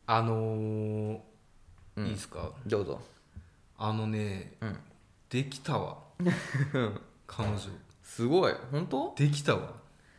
いいですか？ どうぞ。 できたわ彼女。 すごい。本当？ できたわ。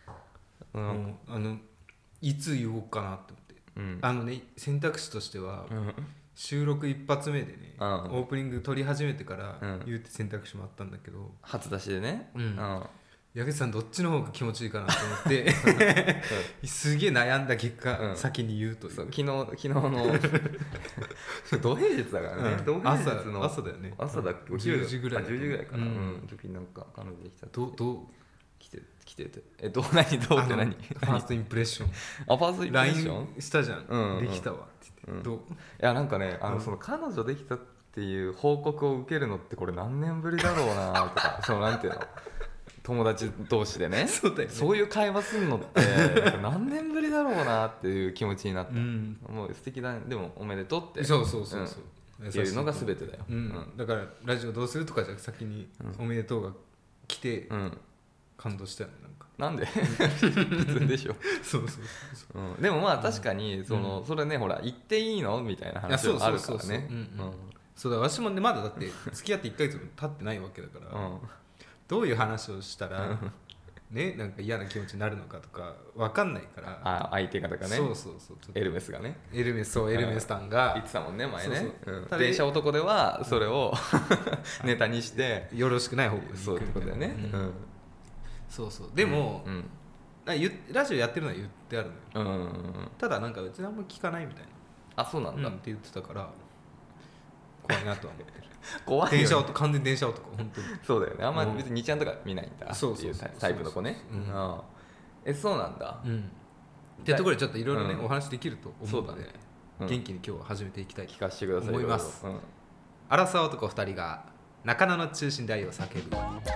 いつ言おうかなって思って、選択肢としては、収録一発目でね、オープニング撮り始めてから言うって選択肢もあったんだけど、 初出しでね。 矢口さんどっちの方が気持ちいいかなと思ってすげえ悩んだ結果、先に言うという。 そう、昨日の土平日だからね、土平日の朝だよね。 朝だっけ、 10時ぐらい 10時ぐらいかな、時になんか彼女できたって。 どう来てて、どうって何？ ファーストインプレッション。 ファーストインプレッション LINE したじゃん、できたわって言って、どう？ いやなんかね、その彼女できたっていう報告を受けるのってこれ何年ぶりだろうなとかそのなんていうの、友達同士でね、 そうだよね、 そういう会話するのって何年ぶりだろうなっていう気持ちになった、もう素敵だね。でもおめでとうってそう、 いうのが全てだよ、 だからラジオどうするとかじゃ先におめでとうが来て、感動したよね。 なんで普通でしょそう、 でもまあ確かにそれね、ほら言っていいのみたいな話もあるからね。 そうだ、私もねまだだって付き合って1ヶ月も経ってないわけだから、どういう話をしたらね、なんか嫌な気持ちになるのかとか分かんないから。 相手方がね。 そうエルメスがね、 エルメスさんが言ってたもんね前ね。電車男ではそれをネタにしてよろしくない方向にそういうことだよね。 そうでもラジオやってるのは言ってあるのよ。ただなんか別にあんま聞かないみたいな。 あ、そうなんだって言ってたから怖いなとは思ってる。 怖いよね。 電車男、完全電車男、本当に。 そうだよね。あんまり別に2ちゃんとか見ないんだっていうタイプの子ね。そうなんだ。 ってところでちょっといろいろねお話できると思うので、元気に今日は始めていきたい聞かせてください。 思います。アラサー男2人が中野の中心で愛を叫ぶ。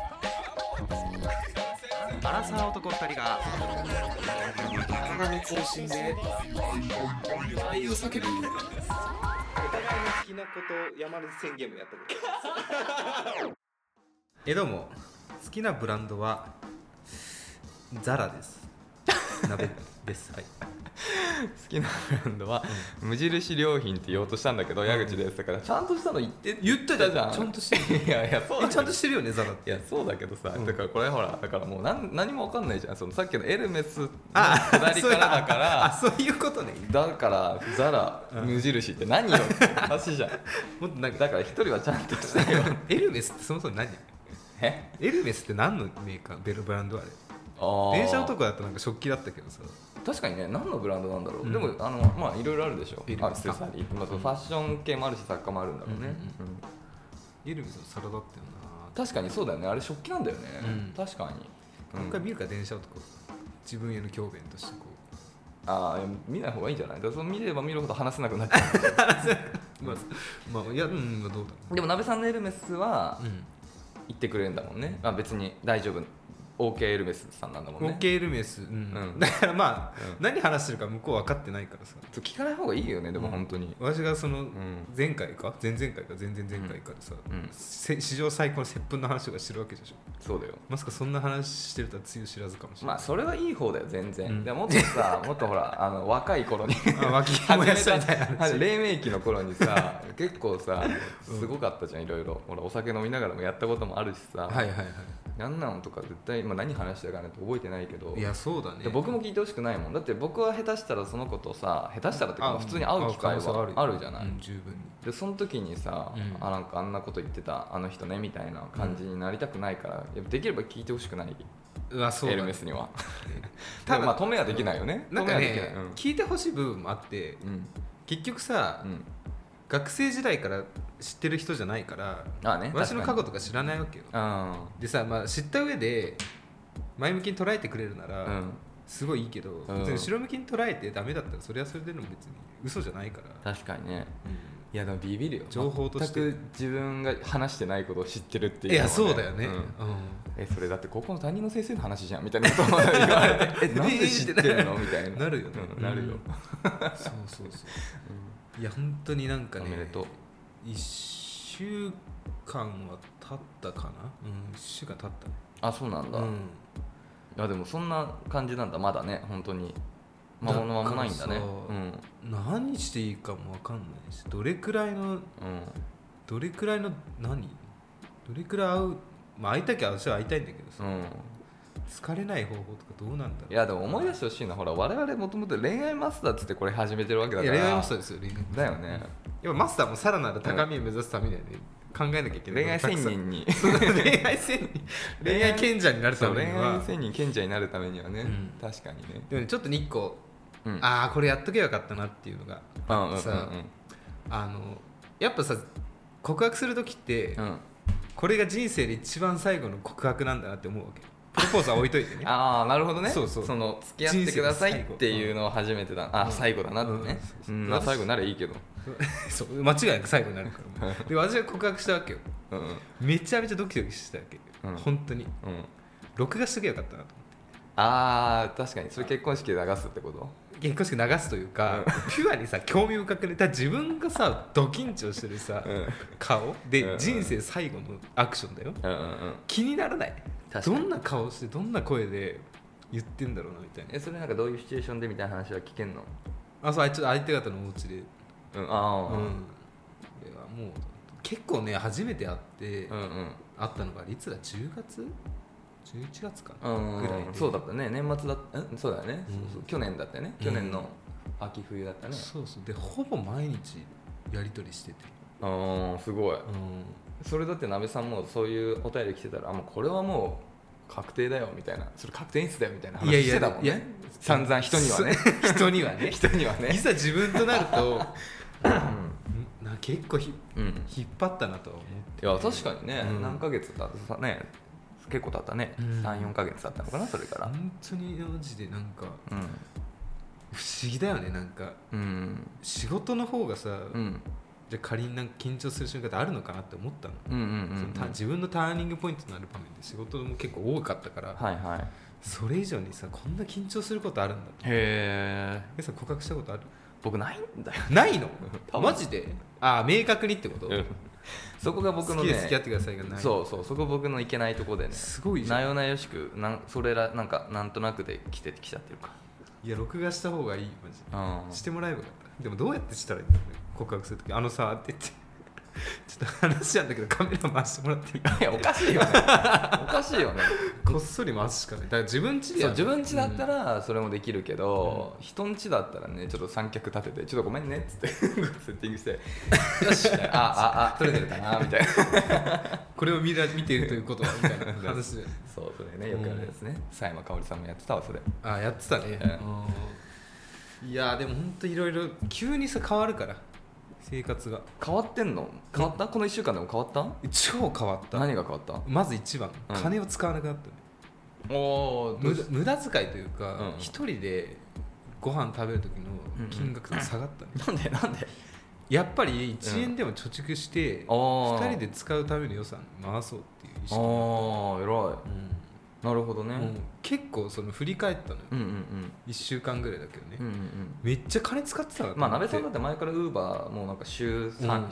アラサー男2人が中野の中心で愛を叫ぶ。お互いの好きなこと山根宣言もやったことどうも、好きなブランドはザラです。鍋です。はい。 好きなブランドは無印良品って言おうとしたんだけど、矢口ですだからちゃんとしたの言ってたじゃん。 ちゃんとしてる。 いやそうちゃんとしてるよね、ザラって。 いやそうだけどさ、だからこれほらだからもう何も分かんないじゃん。そのさっきのエルメスの下りからだからそういうことね。 だからザラ無印って何よって話じゃん。 もっとなんかだから一人はちゃんとしたよ。 エルメスってそもそも何？エルメスって何のメーカー？ブランドあれ。電車男だとなんか食器だったけどさ。 確かにね、何のブランドなんだろう。でもまあいろいろあるでしょ。アクセサリー、ファッション系もあるし雑貨もあるんだろうね。 エルメスの皿だったよな。 確かにそうだよね。あれ食器なんだよね。確かに。 一回見るか、電車男。自分への教鞭としてこう。見ない方がいいんじゃない？だから見れば見るほど話せなくなっちゃう。 まあいや、どうだろう。 でも鍋さんのエルメスは言ってくれるんだもんね。別に大丈夫。OK エルメスさんなんだもんね。 OK エルメス、だからまあ、何話してるか向こう分かってないからさ、 聞かない方がいいよね。でも本当に私がその前回か前々回か前々前回からさ、史上最高の接吻の話とかしてるわけでしょ。 そうだよ。 まさかそんな話してるとはつゆ知らずかもしれない。 まあそれはいい方だよ全然。でもっとさ、もっとほら若い頃に脇もやしたみたいな話、 黎明期の頃にさ結構さすごかったじゃん。いろいろほらお酒飲みながらもやったこともあるしさ。なんなのとか絶対今何話してるかねって覚えてないけど。 いやそうだね。 僕も聞いてほしくないもん。だって僕は下手したらその子とさ、下手したらってか普通に会う機会はあるじゃない。 十分に。 でその時にさ、なんかあんなこと言ってたあの人ねみたいな感じになりたくないから、やっぱできれば聞いてほしくない。エルメスには。ただまあ止めはできないよね。 なんかね、聞いてほしい部分もあって、結局さ、学生時代から知ってる人じゃないから、私の過去とか知らないわけよ。でさ、まあ、知った上で前向きに捉えてくれるならすごいいいけど、別に後ろ向きに捉えてダメだったらそれはそれでの別に嘘じゃないから。 確かにね。いやでもビビるよ。 情報として全く自分が話してないことを知ってるっていう、 いやそうだよね。 それだって高校の担任の先生の話じゃんみたいなことを言われてなんで知ってるのみたいな。 なるよね。 なるよ。 そういや本当になんかね、 おめでとう。 1週間は経ったかな。1週間経ったね。 あ、そうなんだ。いやでもそんな感じなんだまだね。本当に間もないんだね。 何していいかも分かんないし、どれくらいのどれくらい会う、会いたきゃ私は会いたいんだけどさ、疲れない方法とかどうなんだろう。 いやでも思い出してほしいのは、ほら我々もともと恋愛マスターっつってこれ始めてるわけだから。 いや恋愛マスターですよ。 だよね。 やっぱマスターもさらなる高みを目指すためにはね、考えなきゃいけない。 恋愛仙人に恋愛賢者になるためには、 恋愛仙人賢者になるためにはね、確かにね。 でもね、ちょっと2個、これやっとけばよかったなっていうのがさ、やっぱさ告白するときって、これが人生で一番最後の告白なんだなって思うわけ。プロポーズは置いといてね。 ああなるほどね。 その付き合ってくださいっていうのを初めてだ。最後だなってね。最後ならいいけど。 そう間違いなく最後になるからで私は告白したわけよ。めちゃめちゃドキドキしてたわけ。本当に。録画しとけばよかったなと思って。 ああ確かに。それ結婚式で流すってこと？ 結婚式流すというか、ピュアにさ興味深くね。自分がさド緊張してるさ、顔で人生最後のアクションだよ。気にならない？どんな顔してどんな声で言ってんだろうなみたいな。 それなんかどういうシチュエーションでみたいな話は聞けんの？ そう、ちょっと相手方のお家で。もう結構ね初めて会って、会ったのがいつだ、10月11月かな、ぐらいで。 そうだったね。年末だった。そうだよね。去年だったよね。去年の秋冬だったね。 そうでほぼ毎日やり取りしてて。 すごい。それだって鍋さんもそういうお便り来てたら、もうこれはもう確定だよみたいな、それ確定演出だよみたいな話してたもんね。いや散々人にはね人にはねいざ自分となると結構引っ張ったなとは思って。 いや確かにね、何ヶ月経ったね。結構経ったね。3,4 ヶ月経ったのかな、それから。 本当にマジでなんか、不思議だよね。なんか、仕事の方がさ、じゃあ仮になんか緊張する瞬間ってあるのかなって思ったの。自分のターニングポイントになる場面で仕事も結構多かったから、それ以上にさこんな緊張することあるんだって。 へえ。 さ告白したことある？ 僕ないんだよ。 ないの？マジで？明確にってこと？ そこが僕のね、 好きで付き合ってくださいがない。 そこ僕のいけないとこでね。 すごいじゃん。 なよなよしくそれらなんかなんとなくで来ちゃってるか。 いや録画した方がいいマジで。してもらえばよかった。でもどうやってしたらいいんだろうね。告白するときさって言ってちょっと話なんだけどカメラ回してもらっていい？ いやおかしいよね。おかしいよね。 こっそり回すしかない。だから自分家で自分家だったらそれもできるけど、人ん家だったらね、ちょっと三脚立ててちょっとごめんねっつってセッティングしてよし撮れてるかなみたいなこれを見ているということはみたいな話でそうそれね、よくあるやつね。佐山かおりさんもやってたわそれ。 やってたね。いやでも本当いろいろ急にさ変わるから生活が。 変わってんの？変わった？この1週間でも変わった？ 超変わった。 何が変わった？ まず一番、金を使わなくなったね。無駄遣いというか、一人でご飯食べる時の金額が下がったね。 なんでやっぱり1円でも貯蓄して、2人で使うための予算回そうっていう意識。 偉い。なるほどね。 結構その振り返ったのよ。1週間ぐらいだけどね。めっちゃ金使ってたな。 鍋さんだって前からウーバーもなんか週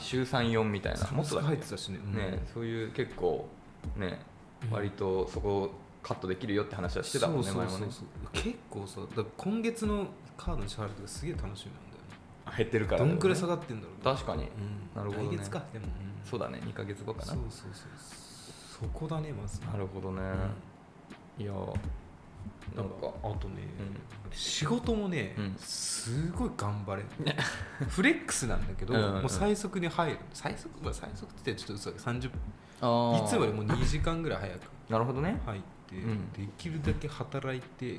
3、4みたいな。もっと入ってたしね。 そういう結構ね、割とそこカットできるよって話はしてたもんね、前もね。 結構さ、だ今月のカードの支払いとかすげえ楽しみなんだよね。 減ってるから。 どんくらい下がってんだろう。 確かに。なるほどね。 来月か。でもそうだね、2ヶ月後かな。 そこだねまず。 なるほどね。いやなんかあとね、仕事もね、すごい頑張れる。フレックスなんだけど、もう最速に入る。最速って言ってちょっと嘘だけど30分、いつもよりも2時間ぐらい早くなるほどね入って、できるだけ働いて、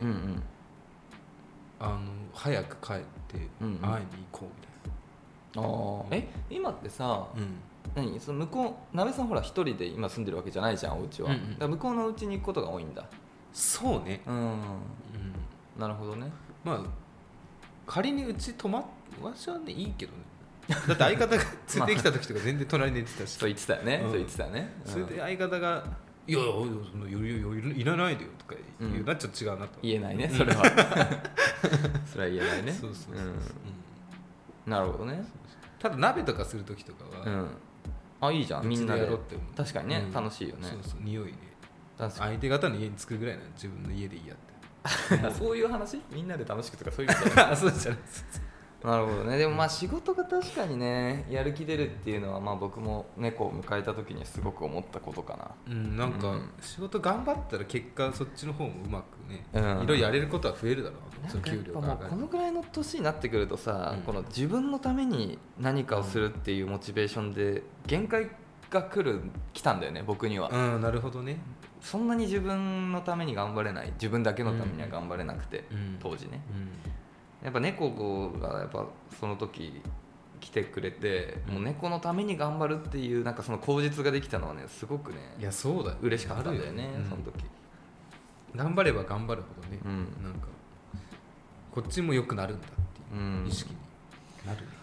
早く帰って会いに行こうみたいな。 今ってさ、何その向こう鍋さんほら一人で今住んでるわけじゃないじゃん、お家は。だから向こうの家に行くことが多いんだ。 そうね。 なるほどね。 まあ仮にうち泊まっ私はねいいけどね。だって相方が連れてきた時とか全然隣に寝てたし。 そう言ってたよね。 それで相方がいやその余裕いらないでよとか言うなっちゃ違うなと。 言えないねそれは。それは言えないね。 そうなるほどね。 ただ鍋とかする時とかは、 いいじゃんみんなで。 確かにね、楽しいよね。 そう匂いね。相手方の家に着くぐらいな自分の家でいいやって。 そういう話、みんなで楽しくとかそういうことだそうじゃないなるほどね。でもまあ仕事が確かにねやる気出るっていうのは、まあ僕も猫を迎えた時にすごく思ったことかな。 なんか仕事頑張ったら結果そっちの方もうまくね、いろいろやれることは増えるだろう。その給料が上がる。 このぐらいの年になってくるとさ、この自分のために何かをするっていうモチベーションで限界が来たんだよね、僕には。 なるほどね。 そんなに自分のために頑張れない、自分だけのためには頑張れなくて、当時ね、やっぱ猫がやっぱその時来てくれて、もう猫のために頑張るっていうなんかその口実ができたのはね、すごくね、 いやそうだ嬉しかったんだよね、その時。 頑張れば頑張るほどね、なんかこっちも良くなるんだっていう意識になるね。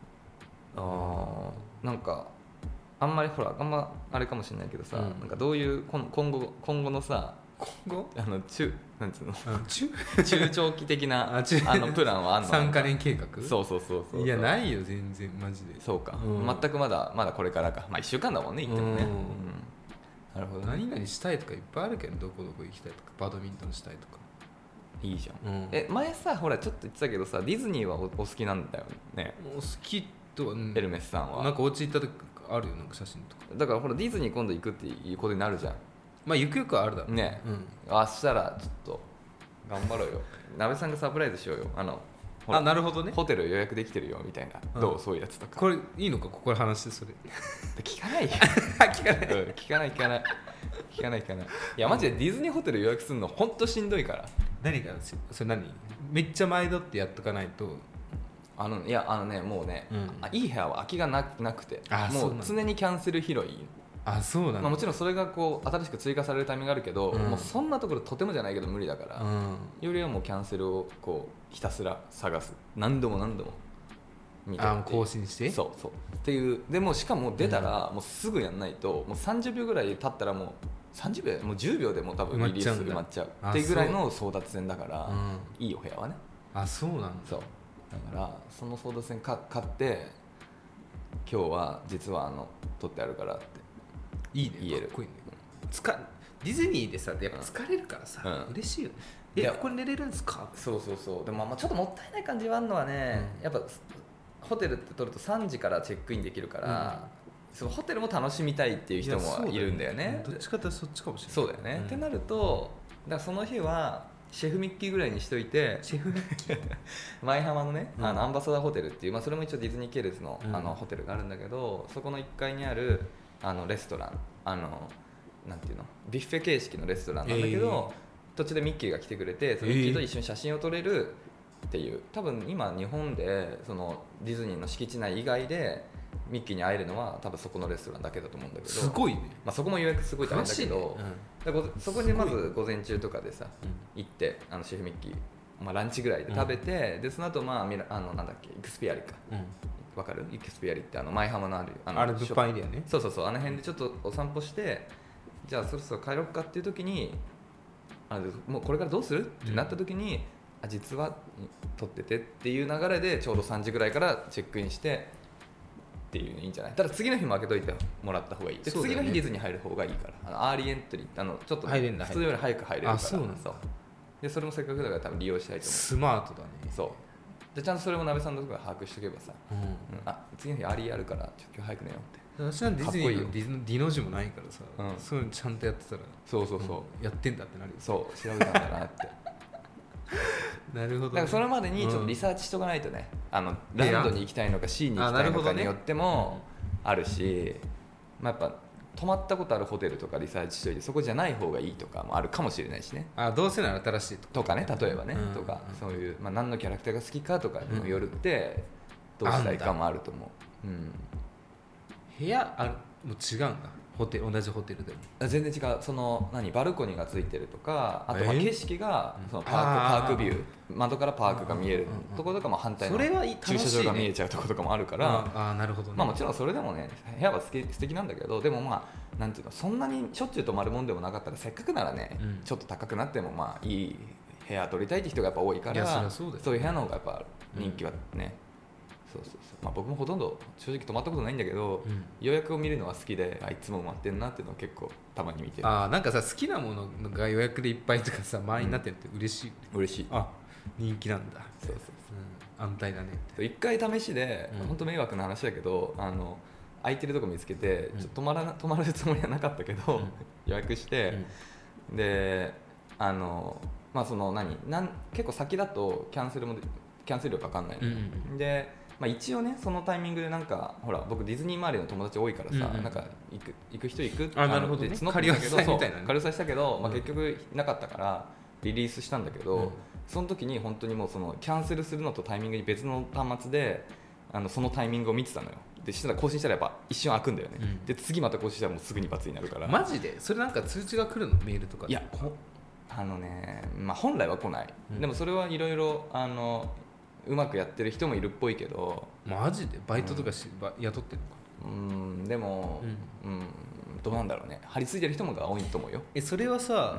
なんかあんまりほらあれかもしれないけどさ、なんかどういう今後のさ、なんつうの中長期的なプランはあんの ？3カ年計画？ そういやないよ全然マジで。 そうか、全くまだこれからか。まあ1週間だもんね、言ってもね。なるほど。 何々したいとかいっぱいあるけど、どこどこ行きたいとかバドミントンしたいとか。 いいじゃん。前さほらちょっと言ってたけどさ、ディズニーはお好きなんだよね。 お好きとは、 エルメスさんはなんかお家行った時あるよ、なんか写真とか。 だからほらディズニー今度行くっていうことになるじゃん。 まあゆくゆくはあるだろうね。明日らちょっと頑張ろうよ。鍋さんがサプライズしようよ。 なるほどね。 ホテル予約できてるよみたいな、どうそういうやつとか。 これいいのか、ここで話してそれ聞かない聞かない。いやマジでディズニーホテル予約するのほんとしんどいから。 何がそれめっちゃ前取ってやっとかないと。 いやもうね、いい部屋は空きがなくて、もう常にキャンセル拾い。 そうなんだ。 もちろんそれがこう新しく追加されるタイミングがあるけど、もうそんなところとてもじゃないけど無理だから、よりはもうキャンセルをこうひたすら探す、何度も見て更新して。 そうっていう。でもしかも出たらもうすぐやんないと、もう30秒ぐらい経ったらもう30秒もう10秒でもう多分リリース埋まっちゃうっていうぐらいの争奪戦だから、いいお部屋はね。 そうなんだ。 そうだからその争奪戦買って今日は実は取ってあるからっていいね、 言える。 かっこいいね。ディズニーでさ、やっぱ疲れるからさ、嬉しいよね。ここに寝れるんですか？ そうでもちょっともったいない感じはあるのはね、やっぱホテルって取ると3時からチェックインできるから、そのホテルも楽しみたいっていう人もいるんだよね。 どっちかっていうとそっちかもしれない。 そうだよね、ってなるとだからその日はシェフミッキーぐらいにしといて、 シェフミッキー舞浜のね、アンバサダーホテルっていう、それも一応ディズニー系列の、ホテルがあるんだけど、そこの1階にあるレストラン、なんていうの、ビュッフェ形式のレストランなんだけど、途中でミッキーが来てくれて、そのミッキーと一緒に写真を撮れるっていう、多分今日本でそのディズニーの敷地内以外でミッキーに会えるのは多分そこのレストランだけだと思うんだけど、 すごいね。 そこも予約すごい大変だけど、そこにまず午前中とかでさ、行ってシェフミッキー、ランチぐらいで食べて、でその後なんだっけ、イクスピアリか、わかる？イクスピアリって舞浜のある物販エリアね。 そうあの辺でちょっとお散歩して、じゃあそろそろ帰ろうかっていう時に、もうこれからどうするってなった時に、実は撮っててっていう流れでちょうど3時ぐらいからチェックインしてっていうのいいんじゃない？ただ次の日も開けといてもらった方がいい。で、次の日ディズニー入る方がいいから、アーリーエントリーちょっと普通より早く入れるから。そうで、それもせっかくだから多分利用したいと思う。 スマートだね。 そうで、ちゃんとそれも鍋さんのところで把握しておけばさ、次の日アーリーあるから今日早く寝ようって。 私はディズニーのディノ字もないからさ、そういうのちゃんとやってたら、やってんだってなるよ。 そう調べたんだなってなるほど、 だからそれまでにちょっとリサーチしとかないとね、ランドに行きたいのか C に行きたいのかによってもあるし、やっぱ泊まったことあるホテルとかリサーチしといて、そこじゃない方がいいとかもあるかもしれないしね。 どうせなら新しいとかね、例えばね、とかそういう、何のキャラクターが好きかとかにもよるって、どうしたいかもあると思う。 部屋も違うんだ、同じホテルでも。 全然違う。バルコニーがついてるとか、あと景色がそのパークビュー、窓からパークが見えるところとかも、反対の駐車場が見えちゃうところとかもあるから、 なるほどね。 もちろんそれでもね、部屋は素敵なんだけど、でもなんていうの、そんなにしょっちゅう泊まるもんでもなかったら、せっかくならね、ちょっと高くなってもいい部屋取りたいって人がやっぱ多いから、そういう部屋の方がやっぱ人気はね、 そうそうそう、まあ、僕もほとんど正直泊まったことないんだけど、予約を見るのは好きで、いつも埋まってんなっていうのを結構たまに見てる。 なんかさ、好きなものが予約でいっぱいとかさ満員になってるって嬉しい、 嬉しい。 人気なんだ。 そうそうそう、安泰だね。 一回試しで、本当迷惑な話だけど、空いてるとこ見つけて、ちょっと泊まるつもりはなかったけど、予約して、でまあその結構先だとキャンセル料かかんないの、で、まあ、一応ねそのタイミングでなんかほら僕ディズニー周りの友達多いからさ、なんか行く人行くってなるほど、ね、 募ってたけど、仮押さえしたけど、まあ、結局なかったからリリースしたんだけど、その時に本当にもうそのキャンセルするのとタイミングに別の端末でそのタイミングを見てたのよ。でしたら更新したらやっぱ一瞬開くんだよね、で次また更新したらもうすぐに罰になるから。 マジでそれなんか通知が来るの、メールとかで？ いやまあ、本来は来ない、でもそれはいろいろうまくやってる人もいるっぽいけど。 マジでバイトとか雇ってるのか？ でも、どうなんだろうね、張り付いてる人もが多いと思うよ。 それはさ、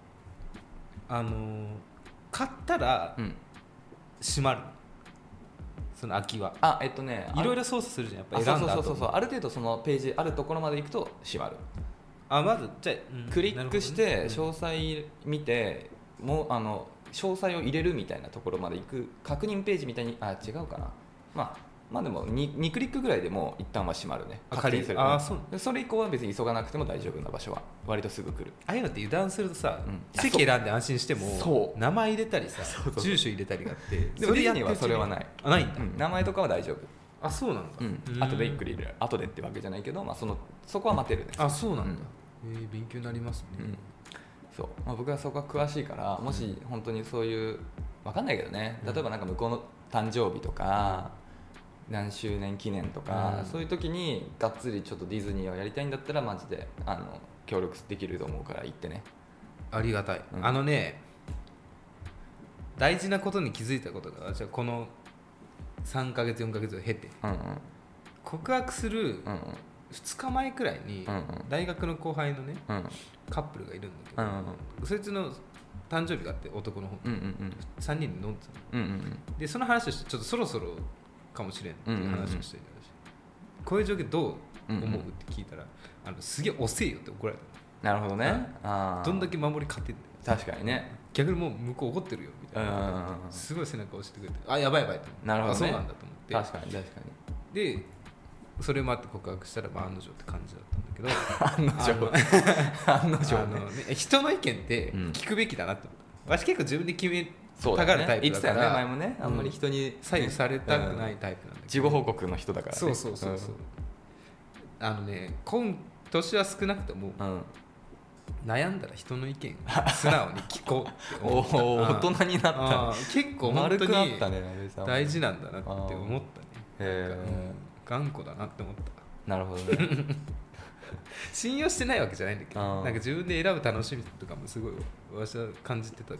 買ったら閉まる、その空きは。いろいろ操作するじゃん、やっぱ選んだ後。 そうある程度そのページあるところまで行くと閉まる。 まずじゃあ、 クリックして詳細見て、もう詳細を入れるみたいなところまで行く確認ページみたいに違うかな、まあでも 2クリックぐらいでもう一旦は閉まるね。確認するね。それ以降は別に急がなくても大丈夫な場所は割とすぐ来る。 ああいうのって油断するとさ、席選んで安心しても名前入れたりさ、住所入れたりがあって、 でもディズニーはそれはない。 ないんだ。 名前とかは大丈夫。 そうなんだ。後でゆっくり入れる。後でってわけじゃないけど、そこは待てるね。 そうなんだ。勉強になりますね。 そう、僕はそこは詳しいから、もし本当にそういう分かんないけどね、例えばなんか向こうの誕生日とか、何周年記念とか、そういう時にがっつりちょっとディズニーをやりたいんだったらマジで協力できると思うから行ってね。 ありがたい。大事なことに気づいたことが、じゃあこの3ヶ月4ヶ月を経て、告白する2日前くらいに大学の後輩のね、カップルがいるんだけど、そいつの誕生日があって、男の方、3人で飲んでたの、でその話をして、ちょっとそろそろかもしれんっていう話をして、こういう状況どう思うって聞いたら、すげえ遅えよって怒られた。 なるほどね。 どんだけ守り勝てんだよ。 確かにね。 逆にもう向こう怒ってるよみたいな、すごい背中を押してくれて、やばいやばいと思って。 なるほどね。 そうなんだと思って。 確かにでそれもあって告白したら、案の定って感じだったんだけど、案の定人の意見って聞くべきだなって思った。私結構自分で決めたがるタイプだから、 前もね、あんまり人に左右されたくないタイプなんだけど、 自己報告の人だからね。 そう今年は少なくとも、悩んだら人の意見を素直に聞こうって思った。 大人になった。 結構本当に大事なんだなって思ったね。頑固だなって思った。 なるほどね。 信用してないわけじゃないんだけど、なんか自分で選ぶ楽しみとかもすごい私は感じてたから、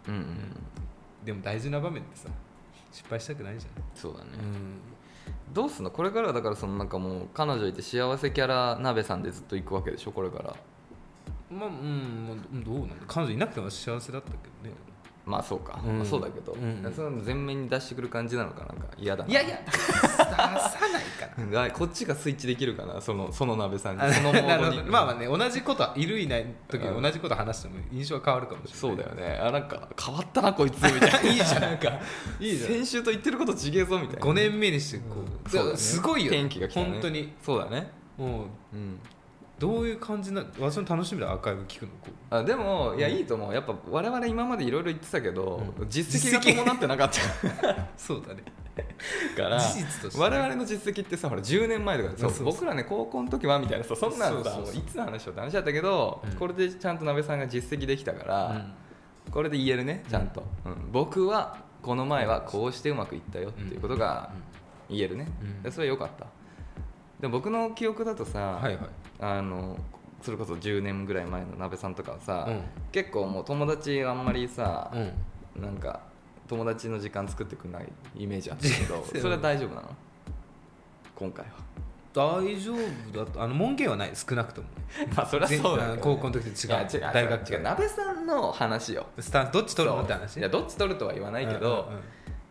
でも大事な場面ってさ、失敗したくないじゃん。 そうだね。どうすんのこれから？だからなんかもう彼女いて幸せキャラ鍋さんでずっと行くわけでしょこれから。 どうなんだ、彼女いなくても幸せだったけどね。 まあそうか、そうだけど、その全面に出してくる感じなのかなんか嫌だな。 いや出さないかな。 こっちがスイッチできるかな、その鍋さんに、そのモードに。 まあね、同じこといるいない時に同じこと話しても印象は変わるかもしれない。 そうだよね。なんか変わったなこいつみたいな。 いいじゃん、なんかいいじゃん、先週と言ってること違えぞみたいな。 5年目にしてこう、すごいよ天気が来たね。 本当に。 そうだね。 もうどういう感じな、私の楽しみでアーカイブ聞くの？ でもいやいいと思う。やっぱ我々今までいろいろ言ってたけど、実績が伴ってなかったそうだね。 から事実として、我々の実績ってさ、ほら10年前とかで僕らね高校の時はみたいなさ、そんなんさいつの話をって話だったけど、これでちゃんと鍋さんが実績できたから、これで言えるね、ちゃんと、僕はこの前はこうしてうまくいったよっていうことが言えるね。それは良かった。でも僕の記憶だとさ、それこそ10年ぐらい前の鍋さんとかはさ、結構もう友達あんまりさ、なんか友達の時間作ってくれないイメージあったけどそれは大丈夫なの？今回は大丈夫だと。門限はない、少なくとも。 まあそれはそうだけど、 高校の時と違う。大学違う。鍋さんの話よ。 スタンスどっち取るのって話。 いやどっち取るとは言わないけど、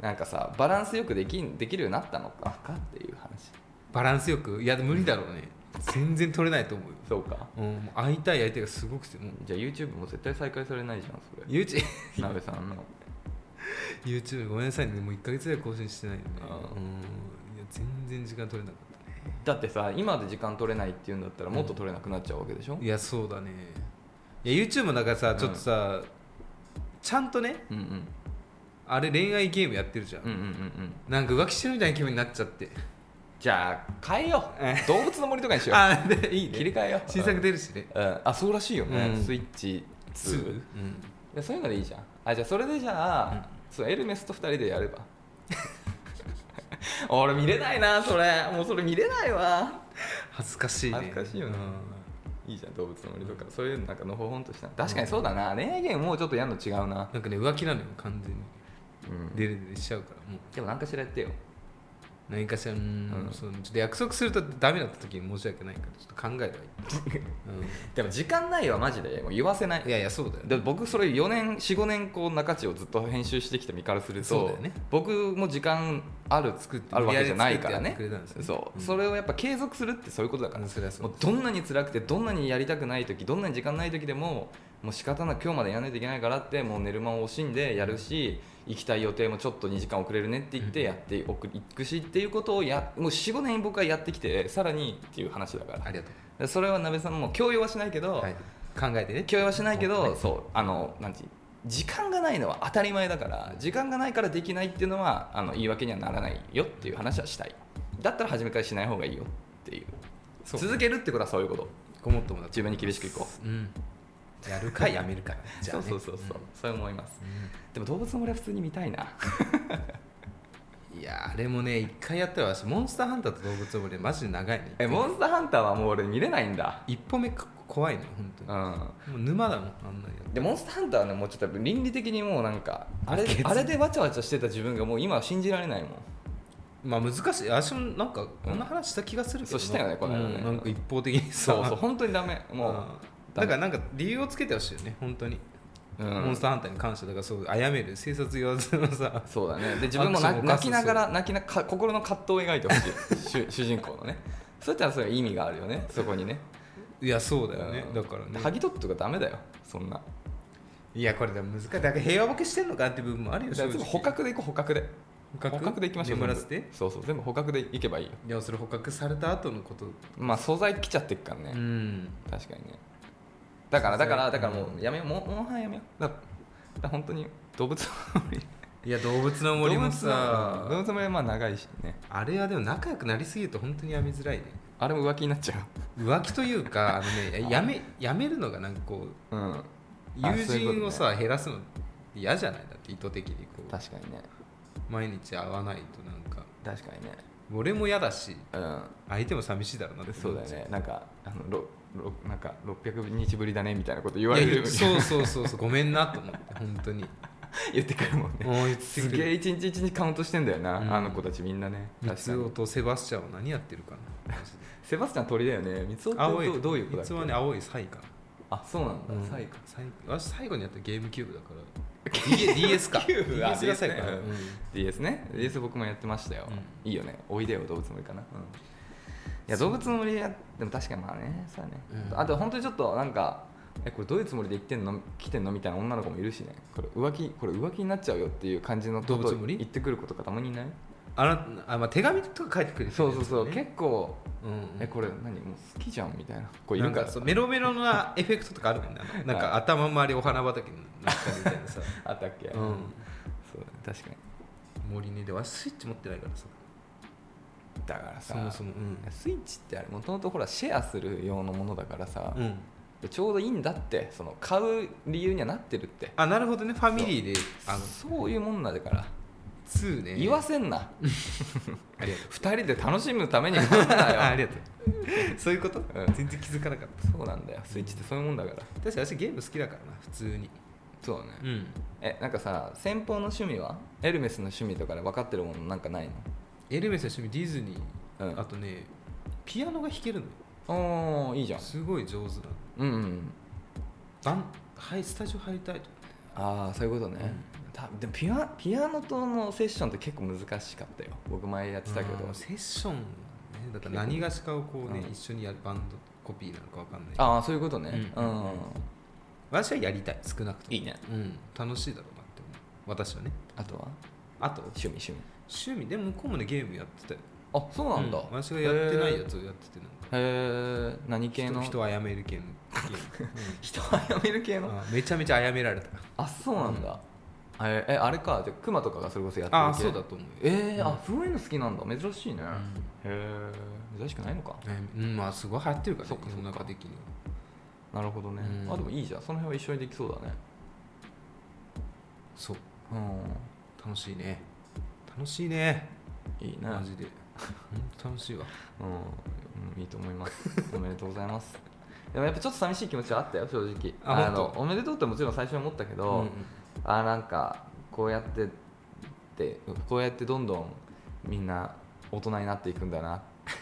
なんかさバランスよくできるようになったのかっていう話。 バランスよく、いや無理だろうね、全然取れないと思うよ。 そうか、 もう会いたい相手がすごくて、もうじゃあ YouTube も絶対再開されないじゃんそれ。 YouTube 鍋さんの YouTube ごめんなさいね、もう1ヶ月ぐらい更新してないよね。いや全然時間取れなかったね。 だってさ今で時間取れないっていうんだったらもっと取れなくなっちゃうわけでしょ。 いやそうだね。いや YouTube もなんかさちょっとさ、ちゃんとね、あれ恋愛ゲームやってるじゃん、なんか浮気してるみたいな気分になっちゃって、 じゃあ変えよう動物の森とかにしようあでいいね、 切り替えよう。 新作出るしね、 あそうらしいよね、スイッチ2、そういうのでいいじゃん。じゃあそれでじゃあ、そうエルメスと2人でやれば俺見れないなそれ、もうそれ見れないわ。 恥ずかしいね。 恥ずかしいよね、いいじゃん動物の森とか、そういうなんかのほほんとした。確かにそうだな、恋愛ゲームもうちょっとやるの違うな。 なんかね浮気なのよ完全に、デレデレしちゃうから。もうでも何かしらやってよ。 何かしら、そうちょっと約束するとダメだった時に申し訳ないからちょっと考えればいい、 でも時間ないはマジでもう言わせない。 いやいやそうだよ、 で僕それ45年こう中地をずっと編集してきた身からすると、 そうだよね、 僕も時間あるわけじゃないからね。そう、それをやっぱ継続するってそういうことだから、もうどんなに辛くてどんなにやりたくない時、どんなに時間ない時でももう仕方なく今日までやらないといけないからってもう寝る間を惜しんでやるし、行きたい予定もちょっと2時間遅れるねって言ってやっていくしっていうことをもう 4,5 年僕はやってきて、さらにっていう話だから。 ありがとう。 それは鍋さんも強要はしないけど、 考えてね、 強要はしないけど、そうなんて時間がないのは当たり前だから、時間がないからできないっていうのは言い訳にはならないよっていう話はしたい。だったら初めからしない方がいいよっていう。続けるってことはそういうこと。 ごもっともだ、 自分に厳しくいこう、やるかやめるかじゃあ、ね、 そう思います、でも動物の森は普通に見たいな。 いやあれもね一回やったら私モンスターハンターと動物の森マジで長いね。 モンスターハンターはもう俺見れないんだ。 一歩目怖いのよ本当に、もう沼だもんあんなに。 でモンスターハンターはねもうちょっと倫理的にもうなんかあれでわちゃわちゃしてた自分がもう今は信じられないもん。 まあ難しい。私もなんかこんな話した気がするけど、 そうしたよねこの間ね、 なんか一方的にさ、 そう本当にダメもうだからなんか理由をつけてほしいよね本当に、モンスターハンターに関してだからそう殺める生殺言わずのさ、 そうだね。で自分も泣きながら心の葛藤を描いてほしい主人公のね。そういったらそういう意味があるよねそこにね。 いやそうだよね、だからね剥ぎ取ってとかダメだよそんな。 いやこれでも難しい。だから平和ボケしてんのかって部分もあるよ。 全部捕獲でいこう。捕獲でいきましょう。 眠らせて。 そう全部捕獲でいけばいいよ。 いやそれ捕獲された後のこと。 まあ素材来ちゃってっからね、確かにね。だからもうやめよう、もうやめよう。だ本当に動物の森。 いや動物の森もさ、 動物の森はまあ長いしね。 あれはでも仲良くなりすぎると本当にやめづらいね。 あれも浮気になっちゃう。浮気というかやめるのがなんかこう、友人をさ減らすの嫌じゃない。だって意図的にこう。 確かにね。 毎日会わないとなんか。 確かにね。 俺も嫌だし、相手も寂しいだろうなって。 そうだよね。なんか600日ぶりだねみたいなこと言われる。 そうごめんなと思って本当に言ってくるもんね。すげえ一日一日カウントしてんだよな、あの子たちみんなね。 三つ男とセバスチャンは何やってるかな。 セバスチャン鳥だよね。三つ男ってどういう子だっけ。 三つはね青いサイか。 あそうなんだ、サイか。 私最後にやったゲームキューブだから。DS か。 DS が最後か。 DS ね。DS 僕もやってましたよ。いいよね。おいでよ動物の森かな。いや動物の森やでも確かにまあね、そうね。あと本当にちょっとなんかこれどういうつもりで来てんのみたいな女の子もいるしね。これ浮気になっちゃうよっていう感じのことを言ってくる子とかたまにいない？ まあ手紙とか書いてくれる、ね。 そう結構、これ何もう好きじゃんみたいな子いるから。 メロメロなエフェクトとかあるもんね。なんか頭周りお花畑になったみたいなさ。 あったっけ？そう確かに。 森にではスイッチ持ってないからさ。 だからさ、そもスイッチってあれもともとほらシェアする用のものだからさ、ちょうどいいんだって。その買う理由にはなってるって。 なるほどね。ファミリーでそういうもんなんだから 2ね。 言わせんな。 ありがとう。 2人で楽しむために買うんだよ。 ありがとう。そういうこと、全然気づかなかった。 そうなんだよ。スイッチってそういうもんだから。 確かに私ゲーム好きだからな普通に。 そうだね。なんかさ先方の趣味はエルメスの趣味とかで分かってるものなんかないの？ エルメスの趣味ディズニー、あとねピアノが弾けるのよ。 いいじゃん。 すごい上手なの。スタジオ入りたいと。 そういうことね。 でもピアノとのセッションって結構難しかったよ。僕前やってたけど、 セッション、ね、だから何がしかをこうね、一緒にやるバンドコピーなのか分かんない。 ああそういうことね。 私はやりたい、少なくとも。 いいね、 楽しいだろうなって思う、私はね。 あと趣味でも向こうもねゲームやってたよ。 あ、そうなんだ。 私がやってないやつをやってて、 へえ、何系の？ 人を殺める系のゲーム。 人を殺める系の？ めちゃめちゃ殺められた。 あ、そうなんだ。あれか、じゃあクマとかがそれこそやってる系。 あ、そうだと思う。 そういうの好きなんだ。珍しいね。へえ、珍しくないのか。 まあすごい流行ってるからね、世の中的には。なるほどね。でもいいじゃん、その辺は一緒にできそうだね。 そう、楽しいね。いいね、マジで楽しいわ。 いいと思います。おめでとうございます。でもやっぱちょっと寂しい気持ちはあったよ、正直。おめでとうってもちろん最初に思ったけど、なんかこうやってどんどんみんな大人になっていくんだな。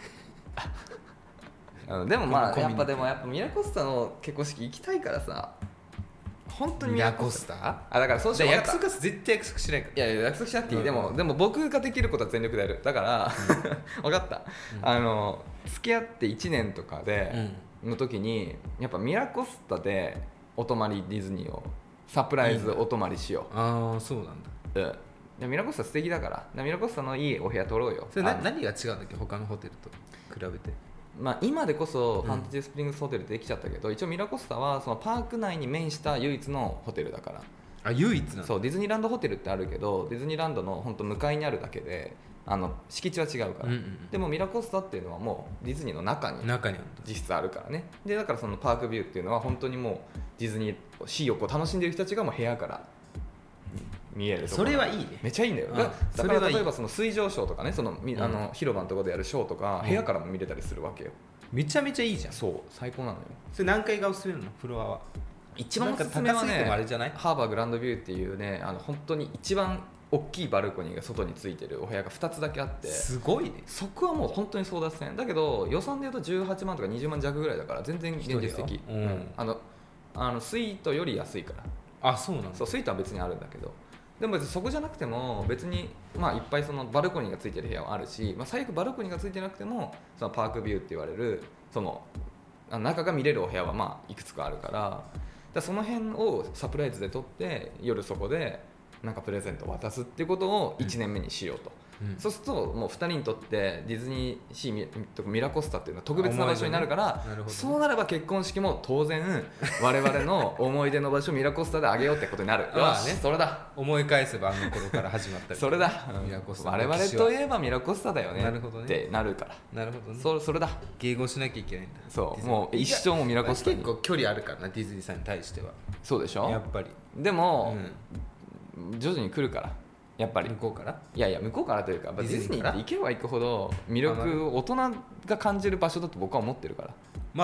でもまあやっぱミラコスタの結婚式行きたいからさ。本当にミラコスタ？ だからそうして約束は絶対約束しないから。 いや約束しなくていい。でも僕ができることは全力でやる。だから分かった。付き合って1年とかでの時にやっぱミラコスタでお泊まりディズニーをサプライズお泊まりしよう。 ああそうなんだ。 でミラコスタ素敵だから。ミラコスタのいいお部屋取ろうよ。 それ何が違うんだっけ、他のホテルと比べて。 今でこそファンタジースプリングスホテルってできちゃったけど、一応ミラコスタはそのパーク内に面した唯一のホテルだから。 あ、唯一なの？ そう、ディズニーランドホテルってあるけど、ディズニーランドの本当向かいにあるだけで敷地は違うから、でもミラコスタっていうのはもうディズニーの中に実質あるからね。でだからそのパークビューっていうのは本当にもうディズニーシーをこう楽しんでる人たちがもう部屋から見えるところ。 それはいいね。 めっちゃいいんだよ。だから例えばその水上ショーとかね、その広場のところでやるショーとか、部屋からも見れたりするわけよ。 めちゃめちゃいいじゃん。 そう最高なのよ。 それ何階がおすすめなの？フロアは一番おすすめはね、 あれじゃない？ ハーバーグランドビューっていうね、本当に一番大きいバルコニーが外についてるお部屋が2つだけあって、 すごいね。 そこはもう本当に争奪戦だけど、予算でいうと18万とか20万弱ぐらいだから全然現実的。スイートより安いから。 あ、そうなんだ。 そう、スイートは別にあるんだけど、でも別にそこじゃなくても別にいっぱいそのバルコニーがついてる部屋はあるし、最悪バルコニーがついてなくてもそのパークビューって言われるその中が見れるお部屋はいくつかあるから、その辺をサプライズで撮って夜そこでなんかプレゼントを渡すっていうことを1年目にしようと。そうするともう2人にとってディズニーシーとかミラコスタっていうのは特別な場所になるから、そうなれば結婚式も当然我々の思い出の場所ミラコスタであげようってことになる。よし、それだ。 思い返せば頃から始まったりそれだ、ミラコスタ我々といえばミラコスタだよねってなるから。 なるほどね。 それだ。 迎合しなきゃいけないんだ。 そうもう一生もミラコスタに。 結構距離あるからな、ディズニーさんに対しては。 そうでしょ。 やっぱりでも、徐々に来るからやっぱり。 向こうから？ いや向こうからというか、ディズニーって行けば行くほど魅力を大人が感じる場所だと僕は思ってるから。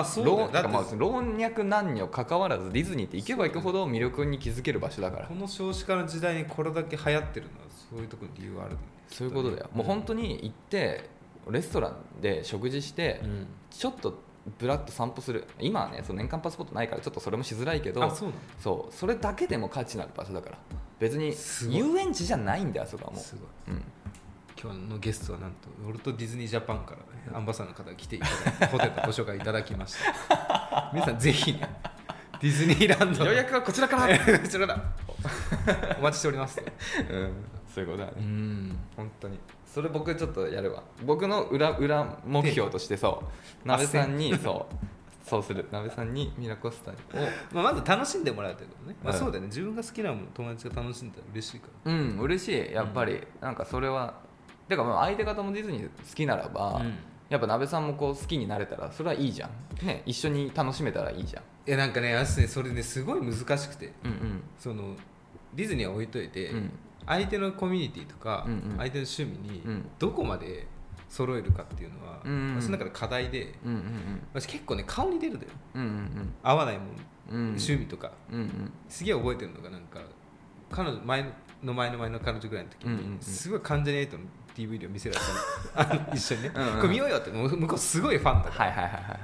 そうだよ。 老若男女関わらずディズニーって行けば行くほど魅力に気づける場所だから。 この少子化の時代にこれだけ流行ってるのはそういうところに理由があるんだよね。 そういうことだよ。もう本当に行ってレストランで食事して、ちょっとブラッと散歩する。今はねその年間パスポートないからちょっとそれもしづらいけど、それだけでも価値のある場所だから。別に遊園地じゃないんだよ、あそこはもう。すごい、 今日のゲストはなんとウォルト・ディズニー・ジャパンから、ね、アンバサダーの方が来ていただいてホテルのご紹介いただきました皆さんぜひ、ね、ディズニーランド予約はこちらからこちらだお待ちしております、 そういうことだね。本当にそれ僕ちょっとやるわ。僕の裏目標としてそう鍋さんにそうする。鍋さんにミラコスタを、 まず楽しんでもらうということね。そうだよね。自分が好きなもの友達が楽しんだら嬉しいから。 嬉しい。やっぱり、なんかそれはてか相手方もディズニー好きならば、やっぱ鍋さんもこう好きになれたらそれはいいじゃん、ね、一緒に楽しめたらいいじゃん。 いやなんかね、それねすごい難しくて、そのディズニーは置いといて、相手のコミュニティとか、相手の趣味にどこまで揃えるかっていうのは、私の中で課題で、私結構ね顔に出るだよ、合わないもの、趣味とか、すげえ覚えてるのがなんか前の彼女ぐらいの時に、すごい関ジャニ∞の DVD を見せられたの一緒にね、これ見ようよって向こうすごいファンだから、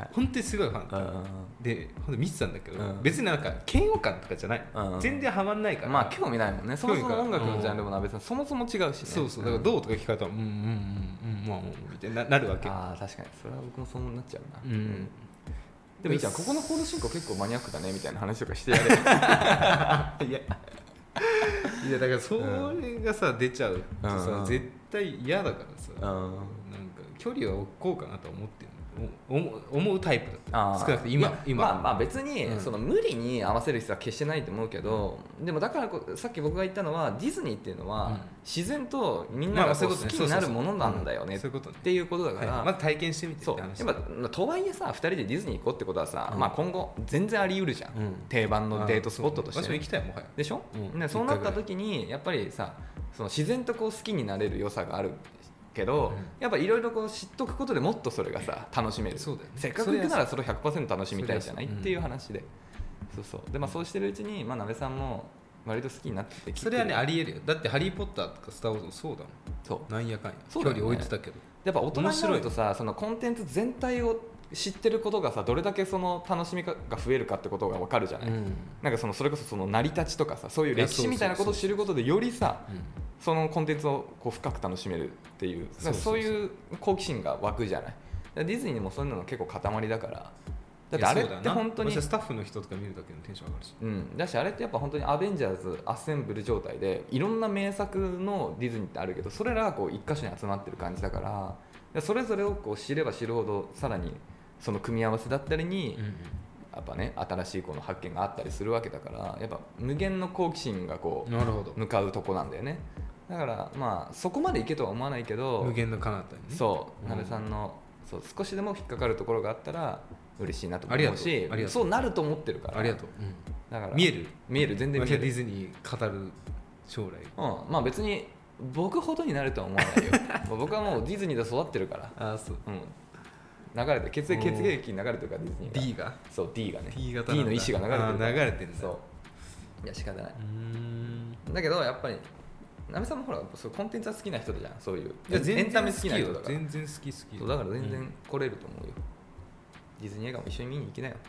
本当にすごいファンだからで本当見てたんだけど、別になんか嫌悪感とかじゃない、全然ハマんないから、 まあ興味ないもんね、そもそも音楽のジャンルも別にそもそも違うしね、 そうそう、だからどうとか聞かれたらまあみたいななるわけ。 ああ確かにそれは僕もそうなっちゃうな。でもいいじゃん、ここのコード進行結構マニアックだねみたいな話とかしてやれいやだからそれがさ出ちゃうとさ、絶対嫌だからさ、なんか距離は置こうかなと思ってる、思うタイプだった。少なくと今まあ別に、その無理に合わせる必要は決してないと思うけど、でもだからさっき僕が言ったのはディズニーっていうのは、自然とみんなが好きになるものなんだよねっていうことだから、 まず体験してみてって話。やっぱとはいえさ、2人でディズニー行こうってことはさ、まあ今後全然あり得るじゃん、定番のデートスポットとして。 場所行きたいもはやでしょ、そうなった時にやっぱりさ、その自然とこう好きになれる良さがあるけど、やっぱいろいろ知っとくことでもっとそれがさ楽しめる。そうだよね、せっかく行くならそれを 100% 楽しみたいじゃないっていう話で、そうで、まあ、そうしてるうちに、まあ、鍋さんも割と好きになってきて、 それはねありえるよ。だってハリーポッターとかスターウォーズもそうだもん。そうなんやかんや距離置いてたけど、 やっぱ大人になるとさ、そのコンテンツ全体を知ってることがさ、どれだけその楽しみが増えるかってことが分かるじゃない、なんかそれこそその成り立ちとかさ、そういう歴史みたいなことを知ることでよりさ、そのコンテンツをこう深く楽しめるっていう、そういう好奇心が湧くじゃない。ディズニーもそういうの結構塊だから、だってあれって本当にスタッフの人とか見るだけのテンション上がるし、 だしあれってやっぱ本当にアベンジャーズアッセンブル状態でいろんな名作のディズニーってあるけど、それらがこう一箇所に集まってる感じだから、それぞれをこう知れば知るほどさらにその組み合わせだったりに、やっぱね新しいこの発見があったりするわけだから、やっぱ無限の好奇心がこう向かうとこなんだよね。だからまあそこまでいけとは思わないけど、 無限の彼方にね、 そう鍋さんのそう少しでも引っかかるところがあったら嬉しいなと思うし、そうなると思ってるから。 ありがとう、 だから見える全然見える。 ディズニー語る将来、 まあ別に僕ほどになるとは思わないよ僕はもうディズニーで育ってるから。そう、流れて血液に流れてるからディズニーが D がそう D がね D の意思が流れてるから。 流れてんだ。 そういや仕方ない。だけどやっぱりなべさんもほらそうコンテンツは好きな人じゃん、そういうエンタメ好きな人だから。 全然好きそうだから全然来れると思うよ、ディズニー映画も一緒に見に行きなよ。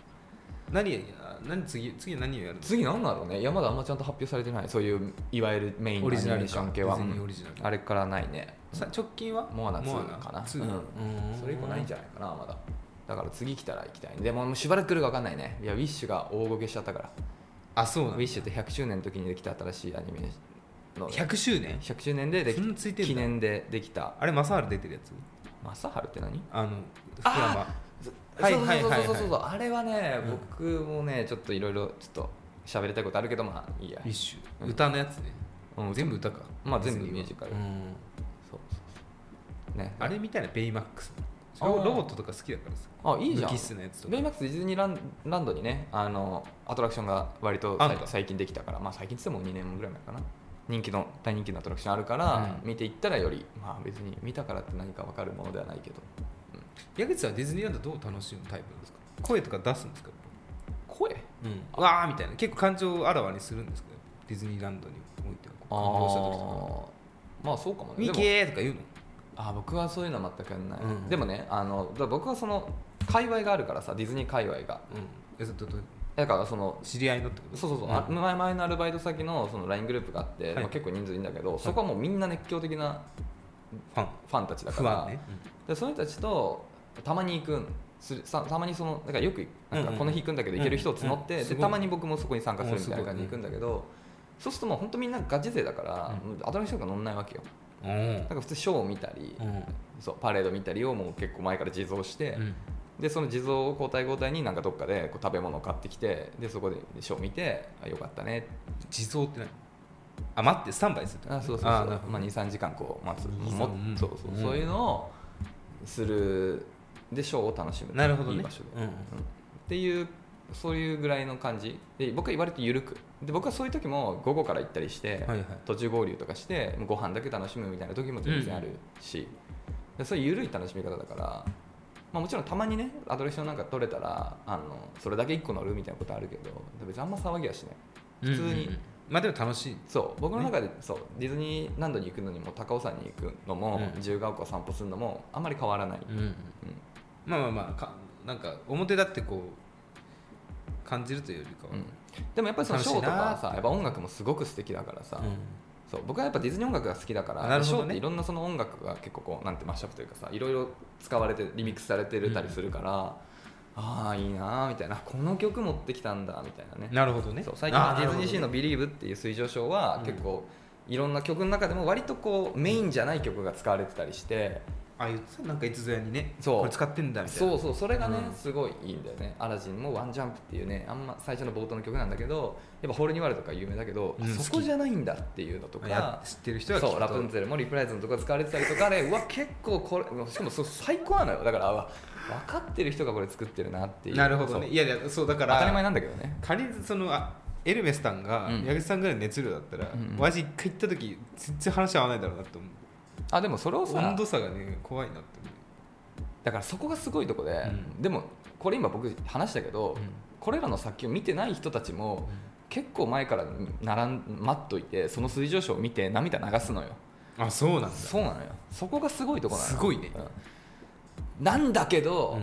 次何をやるの？次なんだろうね。いやまだあんまちゃんと発表されてない。そういういわゆるメインのアニメーション系はあれからないね。 直近はモアナ2かな。それ以降ないんじゃないかなまだ。だから次来たら行きたい。でもしばらく来るか分かんないね。いやウィッシュが大ごけしちゃったから。 あ、そうなの。 ウィッシュって100周年の時にできた新しいアニメの 100周年 100周年ででき記念でできた。 あれ正治出てるやつ？ 正治って何？ 福山。 そうあれはね、僕もねちょっといろいろちょっと喋りたいことあるけど、まあいいや。 ウィッシュ歌のやつね。全部歌か。 まあ全部ミュージカル。そうね。 あれみたいなベイマックスロボットとか好きだからさ。 あ、いいじゃん。ベイマックスディズニーランドにね、アトラクションが割と最近できたから、まあ最近って言っても2年ぐらい前かな。大人気のアトラクションあるから、見ていったらより、まあ別に見たからって何か分かるものではないけど。 矢口さんはディズニーランドどう楽しむタイプですか？声とか出すんですか？ 声？ わーみたいな結構感情をあらわにするんですか？ディズニーランドにおいては感動した時とか。 まあそうかもね。 ミケーとか言うの？ 僕はそういうのは全くやらない、でもね僕はその界隈があるからさ、ディズニー界隈が、だからその知り合いのってこと？ そう前のアルバイト先のその LINE グループがあって、結構人数いるんだけど、そこはもうみんな熱狂的なファンたちだから、でその人たちとたまに行くたまにだからよくなんかこの日行くんだけど行ける人を募って、でたまに僕もそこに参加するみたいな感じで行くんだけど、そうするともう本当みんなガチ勢だから、アトラクションが乗んないわけよ。だから普通ショーを見たり、パレード見たりをもう結構前から地蔵して、でその地蔵を交代交代になんかどっかでこう食べ物を買ってきて、でそこでショーを見て、よかったね。 地蔵って何？待ってスタンバイするってこと？ そうまあ、2,3 時間こう待つ、そういうのをするでショーを楽しむ。 なるほどね。 いい場所で、っていうそういうぐらいの感じで、僕は言われて緩くで、僕はそういう時も午後から行ったりして、途中合流とかしてご飯だけ楽しむみたいな時も全然あるし、そういう緩い楽しみ方だから、まあ、もちろんたまにねアトラクションなんか取れたらそれだけ1個乗るみたいなことあるけど、別にあんま騒ぎはしない。普通にまあでも楽しい。 そう僕の中で、そうディズニーランドに行くのにも高尾山に行くのも、自由が丘を散歩するのもあんまり変わらない、 まあなんか表だってこう感じるというよりかは、 でもやっぱりそのショーとかさやっぱ音楽もすごく素敵だからさ、そう僕はやっぱディズニー音楽が好きだから、ショーっていろんなその音楽が結構こうなんてマッシュアップというかさいろいろ使われてリミックスされてたりするから、ああいいなみたいな、この曲持ってきたんだみたいなね。 なるほどね。 そう最近ディズニーシーの「Believe」っていう水上ショーは結構いろんな曲の中でも割とこうメインじゃない曲が使われてたりして、 言ってたなんかいつぞやにね、これ使ってんだみたいな。 そうそれがね、すごいいいんだよね。アラジンもワンジャンプっていうね、あんま最初の冒頭の曲なんだけど、やっぱホールニワルとか有名だけど、そこじゃないんだっていうのとか、 知ってる人はそうラプンツェルもリプライズのとか使われてたりとかで、うわ結構これしかも最高なのよ。だから分かってる人がこれ作ってるなっていう。 なるほどね。いやそうだから当たり前なんだけどね。 仮にそのエルメスさんが矢口さんぐらいの熱量だったら、マジ一回行った時全然話合わないだろうなと思う。 でもそれをさ温度差がね怖いなって思う。 だからそこがすごいとこで、でもこれ今僕話したけど、これらの作品を見てない人たちも、結構前から待っといてその水上ショーを見て涙流すのよ。 そうなんだ。 そうなのよ。そこがすごいとこなの。 すごいね、 なんだけど、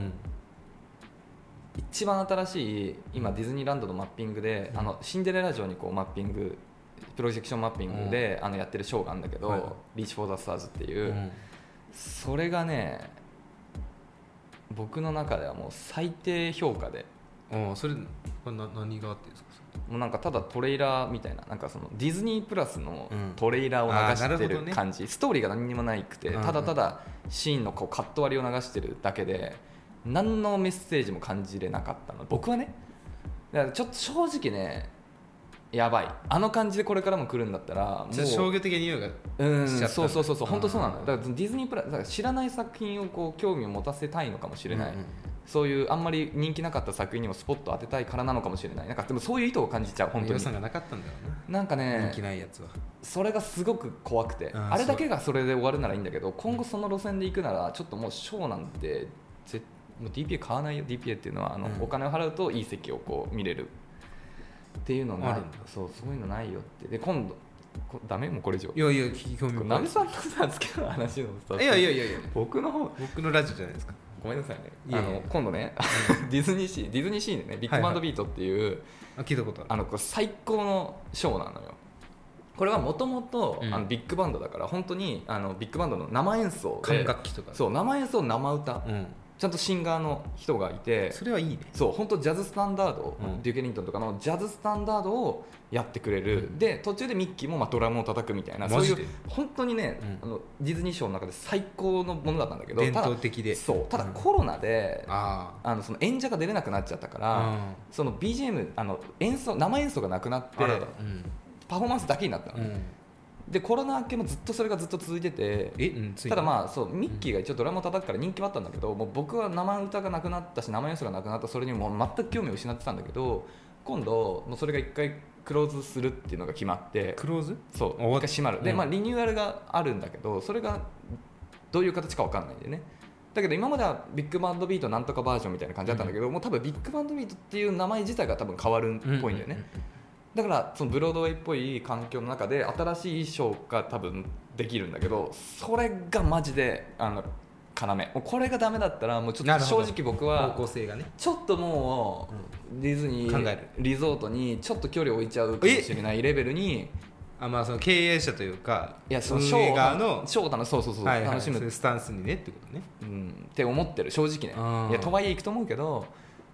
一番新しい今ディズニーランドのマッピングで、シンデレラ城にこうマッピングプロジェクションマッピングで、やってるショーがあるんだけど、リーチ・フォー・ザ・スターズっていう、それがね僕の中ではもう最低評価で。 それ何があってですか？ もうなんかただトレーラーみたいな、なんかそのディズニープラスのトレーラーを流してる感じ、ストーリーが何にもないくて、ただただシーンのこうカット割りを流してるだけで何のメッセージも感じれなかったの僕はね。だからちょっと正直ねやばい、感じでこれからも来るんだったらもう商業的な匂いがしちゃった。 そう本当そうなの。だからディズニープラスだから知らない作品をこう興味を持たせたいのかもしれない、そういうあんまり人気なかった作品にもスポット当てたいからなのかもしれない。なんかでもそういう意図を感じちゃう。本当に予算がなかったんだよな。 なんかね人気ないやつはそれがすごく怖くて、あれだけがそれで終わるならいいんだけど、今後その路線で行くならちょっともうショーなんてもう DPA 買わないよ。 DPA っていうのはお金を払うといい席をこう見れるっていうのがそういうのないよって。で今度ダメもうこれ以上。 いや聞き興味深い。 ナベさんのさつけの話のさ、 いや僕のラジオじゃないですか。 ごめんなさいね。今度ねディズニーシーでねビッグバンドビートっていう、 聞いたことある。 これ最高のショーなのよ。これはもともとビッグバンドだから本当にビッグバンドの生演奏で管楽器とかそう生演奏生歌、ちゃんとシンガーの人がいて、 それはいいね。 そう本当ジャズスタンダード、デューケリントンとかのジャズスタンダードをやってくれる、で途中でミッキーもドラムを叩くみたいな、そういう本当にね、ディズニーショーの中で最高のものだったんだけど、 伝統的でただコロナで、その演者が出れなくなっちゃったから、その BGM 生演奏がなくなってパフォーマンスだけになったの、でコロナ明けもそれがずっと続いてて、ただミッキーが一応ドラムを叩くから人気はあったんだけど、もう僕は生歌がなくなったし生演奏がなくなった、それにもう全く興味を失ってたんだけど、今度もうそれが一回クローズするっていうのが決まって、 クローズそう一回閉まる、でリニューアルがあるんだけど、それがどういう形か分かんないんでね。だけど今まではビッグバンドビートなんとかバージョンみたいな感じだったんだけど、もう多分ビッグバンドビートっていう名前自体が多分変わるっぽいんだよね。だからそのブロードウェイっぽい環境の中で新しい衣装が多分できるんだけど、それがマジで要、もうこれがダメだったらもうちょっと正直僕は方向性がねちょっともうディズニーリゾートにちょっと距離を置いちゃうかもしれないレベルに、 その経営者というかそのショー側のショーそう楽しむスタンスにねってことね、 って思ってる正直ね。いやとはいえ行くと思うけど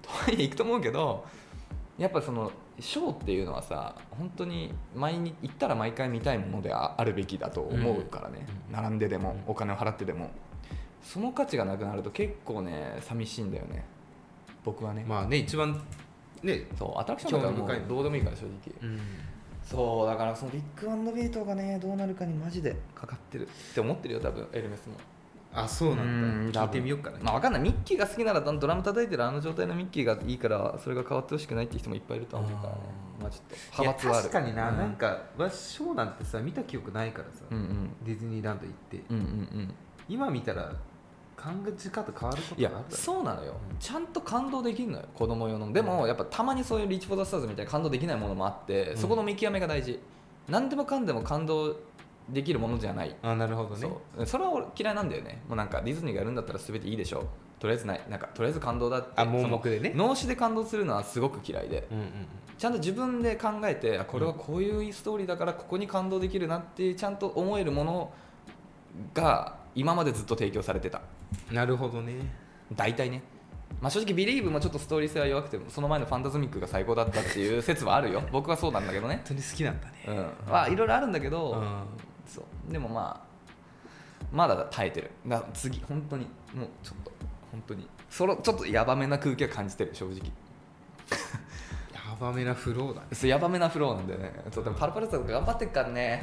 やっぱそのショーっていうのはさ、本当に行ったら毎回見たいものであるべきだと思うからね、並んででもお金を払ってでも、その価値がなくなると結構ね寂しいんだよね僕はね。 一番ねそうアトラクションとかもうどうでもいいから正直、そうだからそのビッグバンドビートがねどうなるかにマジでかかってるって思ってるよ多分エルメスも。 そうなんだ。聞いてみようかな。 分かんない。ミッキーが好きならドラム叩いてる状態のミッキーがいいからそれが変わってほしくないっていう人もいっぱいいると思うからね。ちょっと派閥はある。 確かにな、なんかショーなんてさ見た記憶ないからさ、ディズニーランド行って、今見たら感じ方変わることいやそうなのよ、ちゃんと感動できるのよ子供用の。でもやっぱたまにそういうリーチフォーザスターズみたいな感動できないものもあって、そこの見極めが大事。何でもかんでも感動できるものじゃない。 あ、なるほどね。 それは俺嫌いなんだよね。もうなんかディズニーがやるんだったら全ていいでしょ、とりあえずない、なんかとりあえず感動だって、 盲目でね、 脳死で感動するのはすごく嫌いで、ちゃんと自分で考えて、これはこういうストーリーだからここに感動できるなってちゃんと思えるものが今までずっと提供されてた。 なるほどね。 大体ね、まあ、正直ビリーブもちょっとストーリー性は弱くても、その前のファンタズミックが最高だったっていう説はあるよ僕はそうなんだけどね。 本当に好きなんだね。 いろいろあるんだけど、そうでもまだ耐えてる。次本当にもうちょっと本当にちょっとヤバめな空気は感じてる正直ヤバめなフローだね。 そうヤバめなフローなんだよね。でもパルパルさん頑張ってるからね。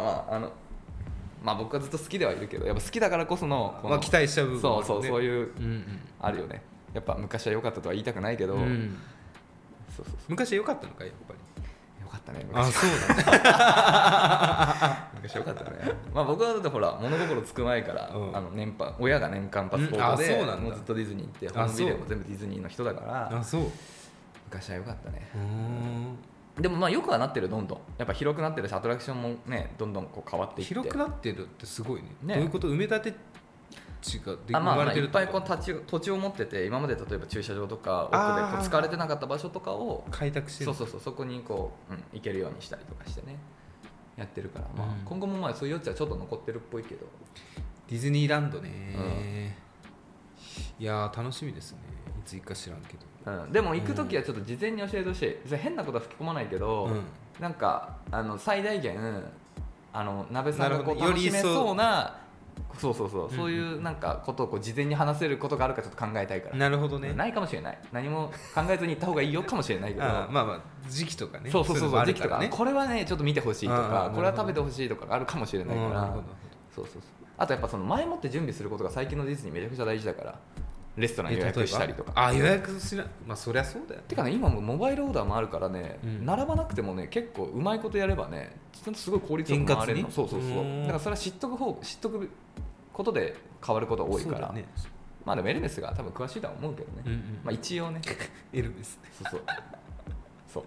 僕はずっと好きではいるけど、やっぱ好きだからこその期待しちゃう部分、 そういう、あるよね。やっぱ昔は良かったとは言いたくないけど、そう昔は良かったのかやっぱり。 良かったね。 あ、そうだね昔良かったね。僕はだってほら物心つく前から、親が年間パスポートで、もうずっとディズニー行って、ホームビデオも全部ディズニーの人だから、昔は良かったね。でもよくはなってる。どんどんやっぱ広くなってるし、アトラクションもねどんどんこう変わっていって、 広くなってるってすごい ね。どういうこと？埋め立て地が生まれてるいっぱいこう土地を持ってて、今まで例えば駐車場とか奥でこう使われてなかった場所とかを開拓してる。 そこにこう、行けるようにしたりとかしてねやってるから、今後もそういう余地はちょっと残ってるっぽいけど。 ディズニーランドね、いや楽しみですね。いつ行くか知らんけど、 でも行くときはちょっと事前に教えてほしい。変なことは吹き込まないけど、なんか最大限鍋さんがこう楽しめそうな、そういうなんかことをこう事前に話せることがあるかちょっと考えたいから。 なるほどね。 ないかもしれない。何も考えずに行った方がいいよかもしれないけど時期とかね。 そう時期とか、これはねちょっと見てほしいとか、これは食べてほしいとかがあるかもしれないから。あとやっぱその前もって準備することが最近のディズニーめちゃくちゃ大事だから。レストラン予約したりとか。 予約しな、そりゃそうだよ。 てかね、今もモバイルオーダーもあるからね、並ばなくてもね結構うまいことやればね、すごい効率よく回れるの。だからそれは知っとくことで変わることが多いから。でもエルメスが多分詳しいとは思うけどね、一応ねエルメスそう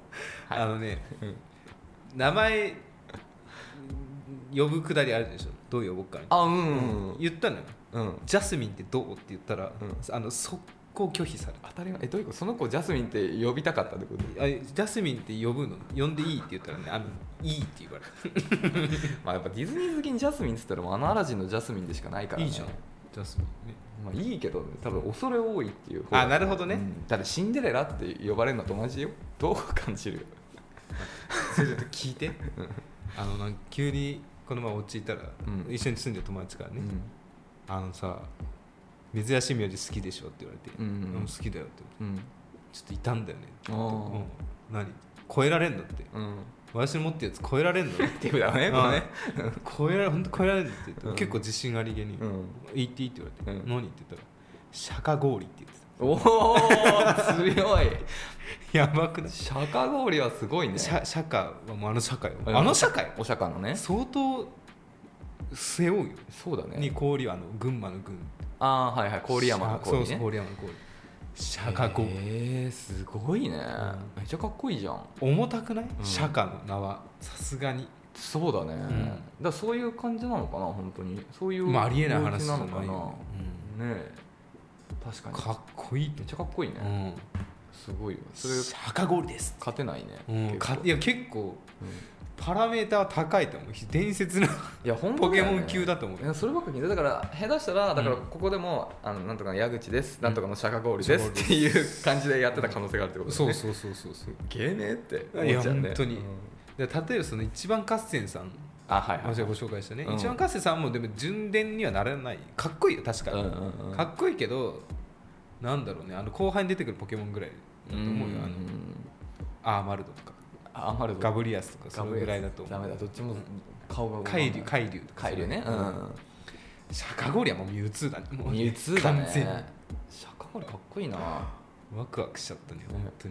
名前呼ぶくだりあるでしょ。どう呼ぼうか言ったのよ。ジャスミンってどうって言ったら、速攻拒否される。 当たり前。どういうこと？その子ジャスミンって呼びたかったってこと？ ジャスミンって呼ぶの、呼んでいいって言ったらね、いいって言われたやっぱディズニー好きにジャスミンって言ったらアラジンのジャスミンでしかないからね。 いいじゃんジャスミンね。 いいけど、ね、多分恐れ多いっていう。 なるほどね。 だってシンデレラって呼ばれるのと同じよ。どう感じる？ それちょっと聞いてなんか急にこの前お家いたら、一緒に住んでる友達からね、さ珍しい名字好きでしょって言われて、好きだよって、ちょっといたんだよねって言って、何超えられんのって、私の持ってるやつ超えられんのっていうだね、 超えられんのって言って、結構自信ありげに、言っていいって言われて、何って言ったら釈迦氷って言ってた。 おお強いやばくない？ 釈迦氷はすごいね。 釈迦はもう釈迦よ。釈迦よ。 お釈迦のね。 相当背負うよ。 そうだね。 に氷は群馬の群。 はいはい。郡山の氷ね。 そう郡山の氷。釈迦氷。 すごいね。めっちゃかっこいいじゃん。 重たくない？釈迦の名はさすがに。 そうだね。だからそういう感じなのかな本当に。そういうありえない話なのかな。ね。確かにかっこいい。 めっちゃかっこいいね。すごいよ。それ釈迦氷です。 勝てないね。いや結構パラメーターは高いと思う。伝説のポケモン級だと思う。 そればっかりだから下手したらここでもなんとかの矢口です、なんとかの釈迦氷ですっていう感じでやってた可能性があるってことね。 そうゲーねって思っちゃうね。本当に。例えばその一番合戦さん。私がご紹介したね、一番合戦さんもでも純伝にはならない。かっこいいよ確かに、かっこいいけどなんだろうね、後輩に出てくるポケモンぐらいだと思うよ。アーマルドとかガブリアスとかそのぐらいだと思う。ダメだ、どっちも顔が海竜ね。釈迦氷はもうミュウツーだね。 ミュウツーだね。釈迦氷かっこいいな。 ワクワクしちゃったね本当に。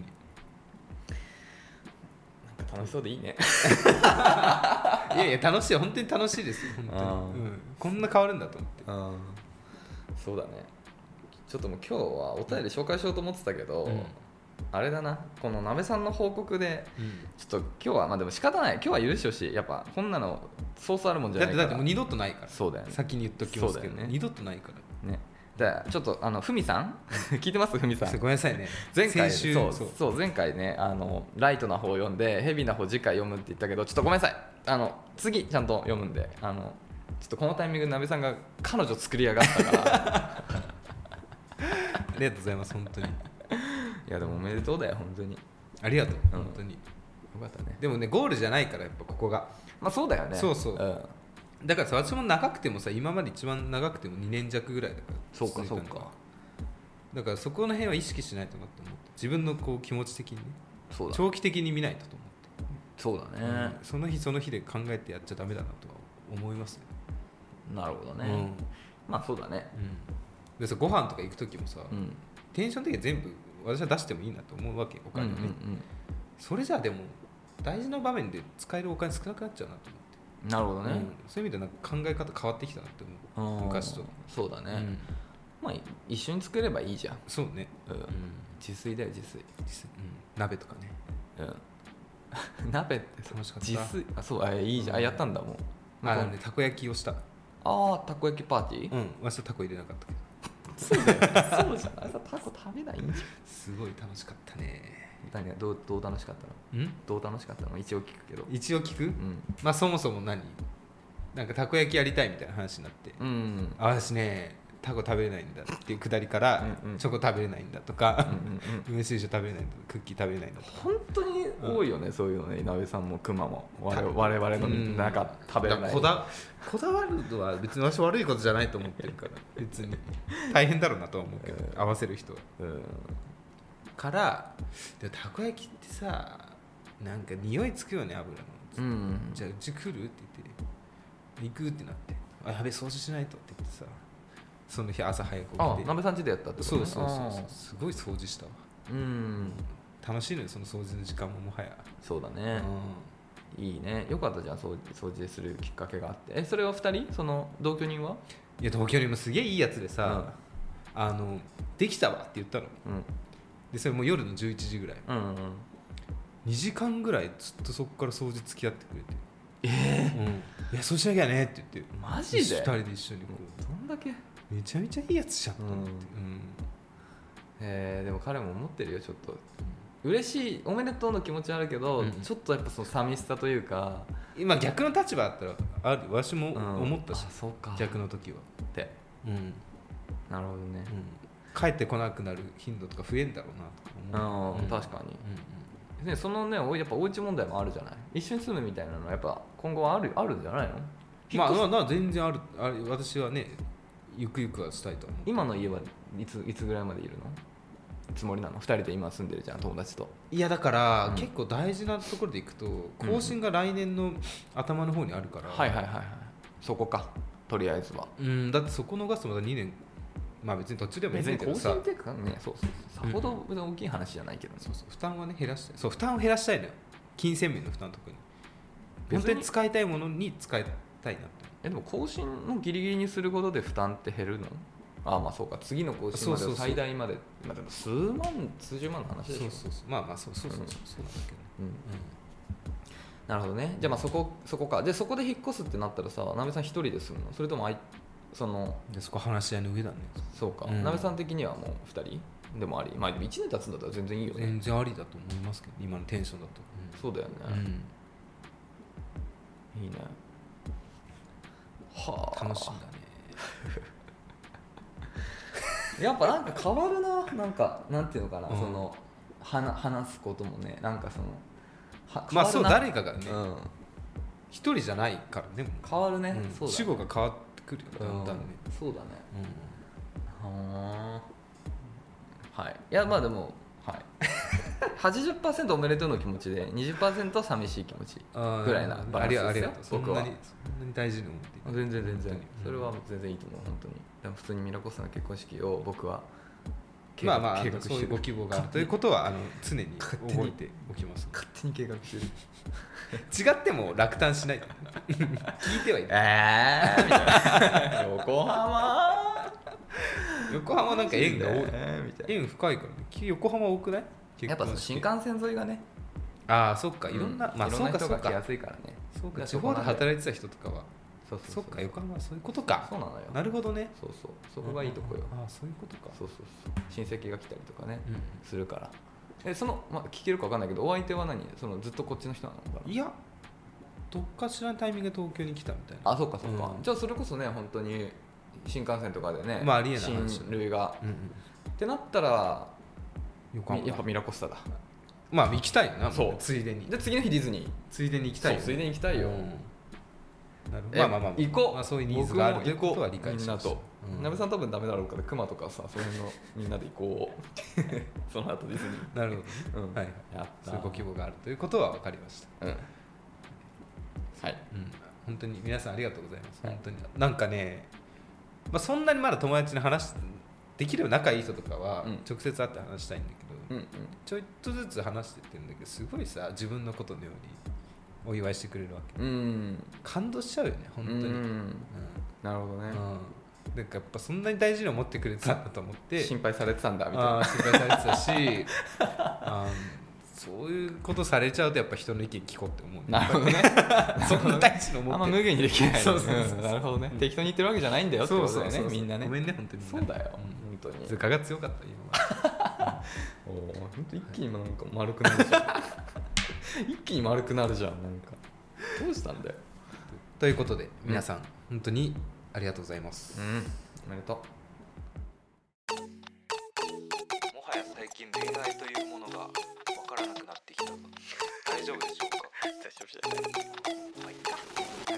楽しそうでいいね。 いや楽しい、本当に楽しいですよ本当に、こんな変わるんだと思って。 そうだね。ちょっともう今日はお便り紹介しようと思ってたけど、あれだな、このなべさんの報告で、ちょっと今日はまあでも仕方ない、今日は許してほしい。やっぱこんなのソースあるもんじゃないから。 だってもう二度とないから。 そうだよね。 先に言っときますけど、ね、二度とないからね。じゃあちょっとふみさん聞いてます？ふみさん、 ごめんなさいね。 前回そう前回ねライトな方を読んでヘビーな方次回読むって言ったけど、ちょっとごめんなさい、次ちゃんと読むんで、ちょっとこのタイミングでなべさんが彼女作りやがったからありがとうございます。本当に。 いやでもおめでとうだよ本当に。 ありがとう、本当に。よかったね。 でもねゴールじゃないからやっぱここが。 まあそうだよね。 そうそう。だからさ、私も長くてもさ、今まで一番長くても2年弱ぐらいだから。 そうかそうか。 だからそこの辺は意識しないとなって思って、自分のこう気持ち的にね、 そうだ長期的に見ないとと思って。 そうだね、 その日その日で考えてやっちゃダメだなとは思いますね。 なるほどね、まあそうだね、 でさご飯とか行く時もさ、テンション的に全部私は出してもいいなと思うわけ、お金ね、それじゃあでも大事な場面で使えるお金少なくなっちゃうなと思って。 なるほどね、 そういう意味でなんか考え方変わってきたなって思う、昔と。 そうだね、まあ一緒に作ればいいじゃん。 そうね、 自炊だよ自炊、 鍋とかね、 鍋って楽しかった。 自炊、そういいじゃん、やったんだもん。 たこ焼きをした。 たこ焼きパーティー。 私はタコ入れなかったけど。 そうだよ、そうじゃん、朝タコ食べないんじゃん。 すごい楽しかったね。 どう楽しかったの？どう楽しかったの？一応聞くけど。 一応聞く？まあそもそもなんかたこ焼きやりたいみたいな話になって、私ねタコ食べれないんだっていうくだりから、チョコ食べれないんだとか、梅水晶食べれないんだとか、クッキー食べれないんだとか。 本当に多いよね、そういうのね。井上さんも熊も我々のなんか食べれない。 こだわるのは別に私悪いことじゃないと思ってるから、別に大変だろうなとは思うけど、合わせる人は。からでたこ焼きってさ、なんか匂いつくよね、油の。じゃあうち来るって言って行くってなって、やべ掃除しないとって言ってさ、その日朝早く起きて。 なべさん家でやったってこと？ そうすごい掃除したわ。楽しいのよ、その掃除の時間ももはや。 そうだね、いいね、よかったじゃん、掃除するきっかけがあって。それは2人、その同居人は？ いや同居人もすげえいいやつでさ、できたわって言ったの、でそれも夜の11時ぐらい、2時間ぐらいずっとそこから掃除付き合ってくれて、いやそうしなきゃねって言って、 マジで 2人で一緒にこう、 どんだけめちゃめちゃいいやつじゃんと思って、 でも彼も思ってるよ、ちょっと嬉しい、おめでとうの気持ちはあるけど、ちょっとやっぱその寂しさというか、 今逆の立場だったらある、私も思ったし、 そうか、 逆の時はって、なるほどね、 帰ってこなくなる頻度とか増えんだろうなとか思う。 確かに、そのね、やっぱおうち問題もあるじゃない。一緒に住むみたいなのはやっぱ今後はあるんじゃないの？ まあ全然ある。私はね、ゆくゆくはしたいと思う。 今の家はいつぐらいまでいるのつもりなの？2人で今住んでるじゃん、友達と。 いやだから、結構大事なところでいくと、更新が来年の頭の方にあるから、 そこか、とりあえずは。 だってそこ逃すとまだ2年、まあ別に途中でもいいんだけどさ、 更新っていうかね、そうさほど大きい話じゃないけど、 負担はね減らしたい。そう、負担を減らしたいのよ、金銭面の負担、特に本当に使いたいものに使いたいなって。 でも更新のギリギリにすることで負担って減るの？まあそうか、次の更新まで最大まで、まあ、でも数十万の話でしょ。 まあそうなんだけどね。 なるほどね。じゃあまあそこか。でそこで引っ越すってなったらさ、なべさん一人で住むの？それともそこ話し合いの上だね。 そうか、なべさん的にはもう2人でもあり、まあ1年経つんだったら全然いいよね。 全然ありだと思いますけど、今のテンションだと。 そうだよね、いいね。 楽しいんだね。 やっぱなんか変わるな、なんていうのかな、その話すこともね、なんかそのまあそう、誰かがね、一人じゃないからね、 変わるね。そうだね、 主語が変わってくるよ、だんだんね。 そうだね。はい。いやまあでも、80% おめでとうの気持ちで 20% 寂しい気持ちぐらいなバランスですよ。 ありがとう。 僕はそんなに大事に思っている。全然それは全然いいと思う、本当に。でも普通にミラコスの結婚式を僕は計画してる。そういうご希望があるということは常に覚えておきます。 勝手に計画してる。 違っても落胆しないと聞いてはいる。 みたいな横浜横浜なんか縁が多い、 みたいな。 縁深いからね。横浜多くない？ やっぱ新幹線沿いがね。 ああ、そっか、いろんな、まあそうか人が来やすいからね。 そうか、地方で働いてた人とかは、そっか、横浜はそういうことか。 そうなのよ。 なるほどね。 そうそう、そこがいいとこよ。 ああ、そういうことか。 そう親戚が来たりとかね、するから。聞けるか分かんないけど、お相手は何？ずっとこっちの人なのかな？ いや、どっかしらのタイミングで東京に来たみたいな。 あ、そっかそっか。じゃあそれこそね、本当に新幹線とかでね、 まあありえない親類が、ってなったらやっぱミラコスタだ。 まあ行きたいよな。 そう、 ついでに。 で次の日ディズニー。 ついでに行きたいよ。 ついでに行きたいよ。 なるほど。まあ行こう。 まあそういうニーズがあるということは理解します。 みんなと。なべさん多分ダメだろうから、熊とかさ、その辺のみんなで行こう。その後ディズニー。 なるほど。はい。そういうご希望があるということは分かりました。はい。本当に皆さんありがとうございます。本当になんかね、まあそんなにまだ友達に話できる仲いい人とかは直接会って話したいんだけど、ちょっとずつ話してってるんだけど、すごいさ、自分のことのようにお祝いしてくれるわけ。感動しちゃうよね、本当に。 なるほどね。 なんかやっぱそんなに大事に思ってくれてたんだと思って、 心配されてたんだみたいな。 心配されてたし、そういうことされちゃうとやっぱ人の意見聞こうって思う。 なるほどね。 そんな大事に思って。 無限にできない。 そうなるほどね。適当に言ってるわけじゃないんだよってことだよね、みんなね。 ごめんね、本当に。 そうだよ、本当に。 図鑑が強かった今は。 本当一気になんか丸くなるじゃん。一気に丸くなるじゃん、なんか。どうしたんだよ。 ということで皆さん本当にありがとうございます。 おめでとう。 もはや最近恋愛というものがわからなくなってきた。大丈夫でしょうか？ 大丈夫じゃない。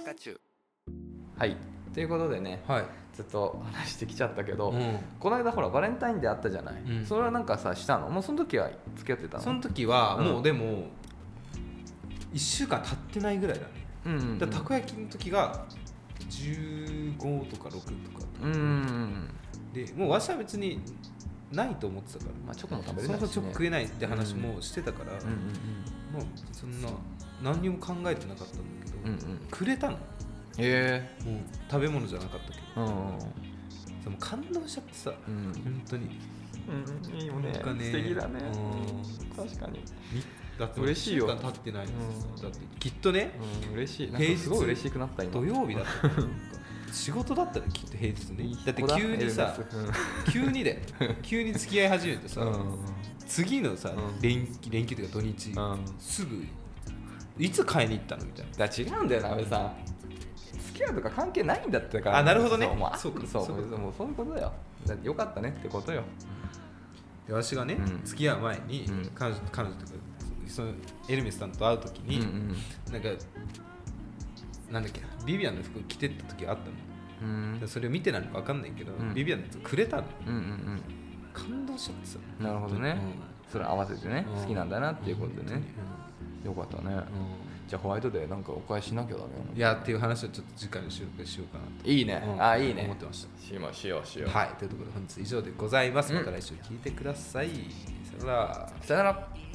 中中。はい。ということでね、ずっと話してきちゃったけど、この間ほらバレンタインデーあったじゃない。それはなんかさしたの？もうその時は付き合ってたの？ その時はもうでも1週間経ってないぐらいだね。たこ焼きの時が15とか6とかで、もうわしは別にないと思ってたから、 まあ、チョコも食べれないし、ね、 そもそもチョコ食えないって話もしてたから、まあそんな何にも考えてなかったんだけど、くれたの。もう食べ物じゃなかったけど、でも感動しちゃってさ、本当に。 いいよね。素敵だね。確かに。 だって嬉しいよ。 1週間経ってないです。だってきっとね、 嬉しい。なんかすごい嬉しくなった今。 土曜日だった。仕事だったらきっと平日ね。だって急にさ、急に付き合い始めてさ、次のさ連休というか土日すぐいつ買いに行ったのみたいな。 だ違うんだよな、阿部さん。付き合うとか関係ないんだってから。 あ、なるほどね。 そうもうそういうことだよ。だってよかったねってことよ。 でわしがね、付き合う前に彼女とかそのエルメスさんと会うときに、なんかなんだっけ、ビビアンの服着てった時があったの。それを見てなのか分かんないけど、ビビアンのやつくれたの。感動しちゃってさ。 なるほどね。それ合わせてね、好きなんだなっていうことでね。よかったね。じゃあホワイトデーなんかお返ししなきゃダメよ。 いやっていう話をちょっと次回の収録でしようかなと。 いいね。いいね。 思ってました。 しよう。 はい、というところで本日以上でございます。また来週聞いてください。さよなら。 さよなら。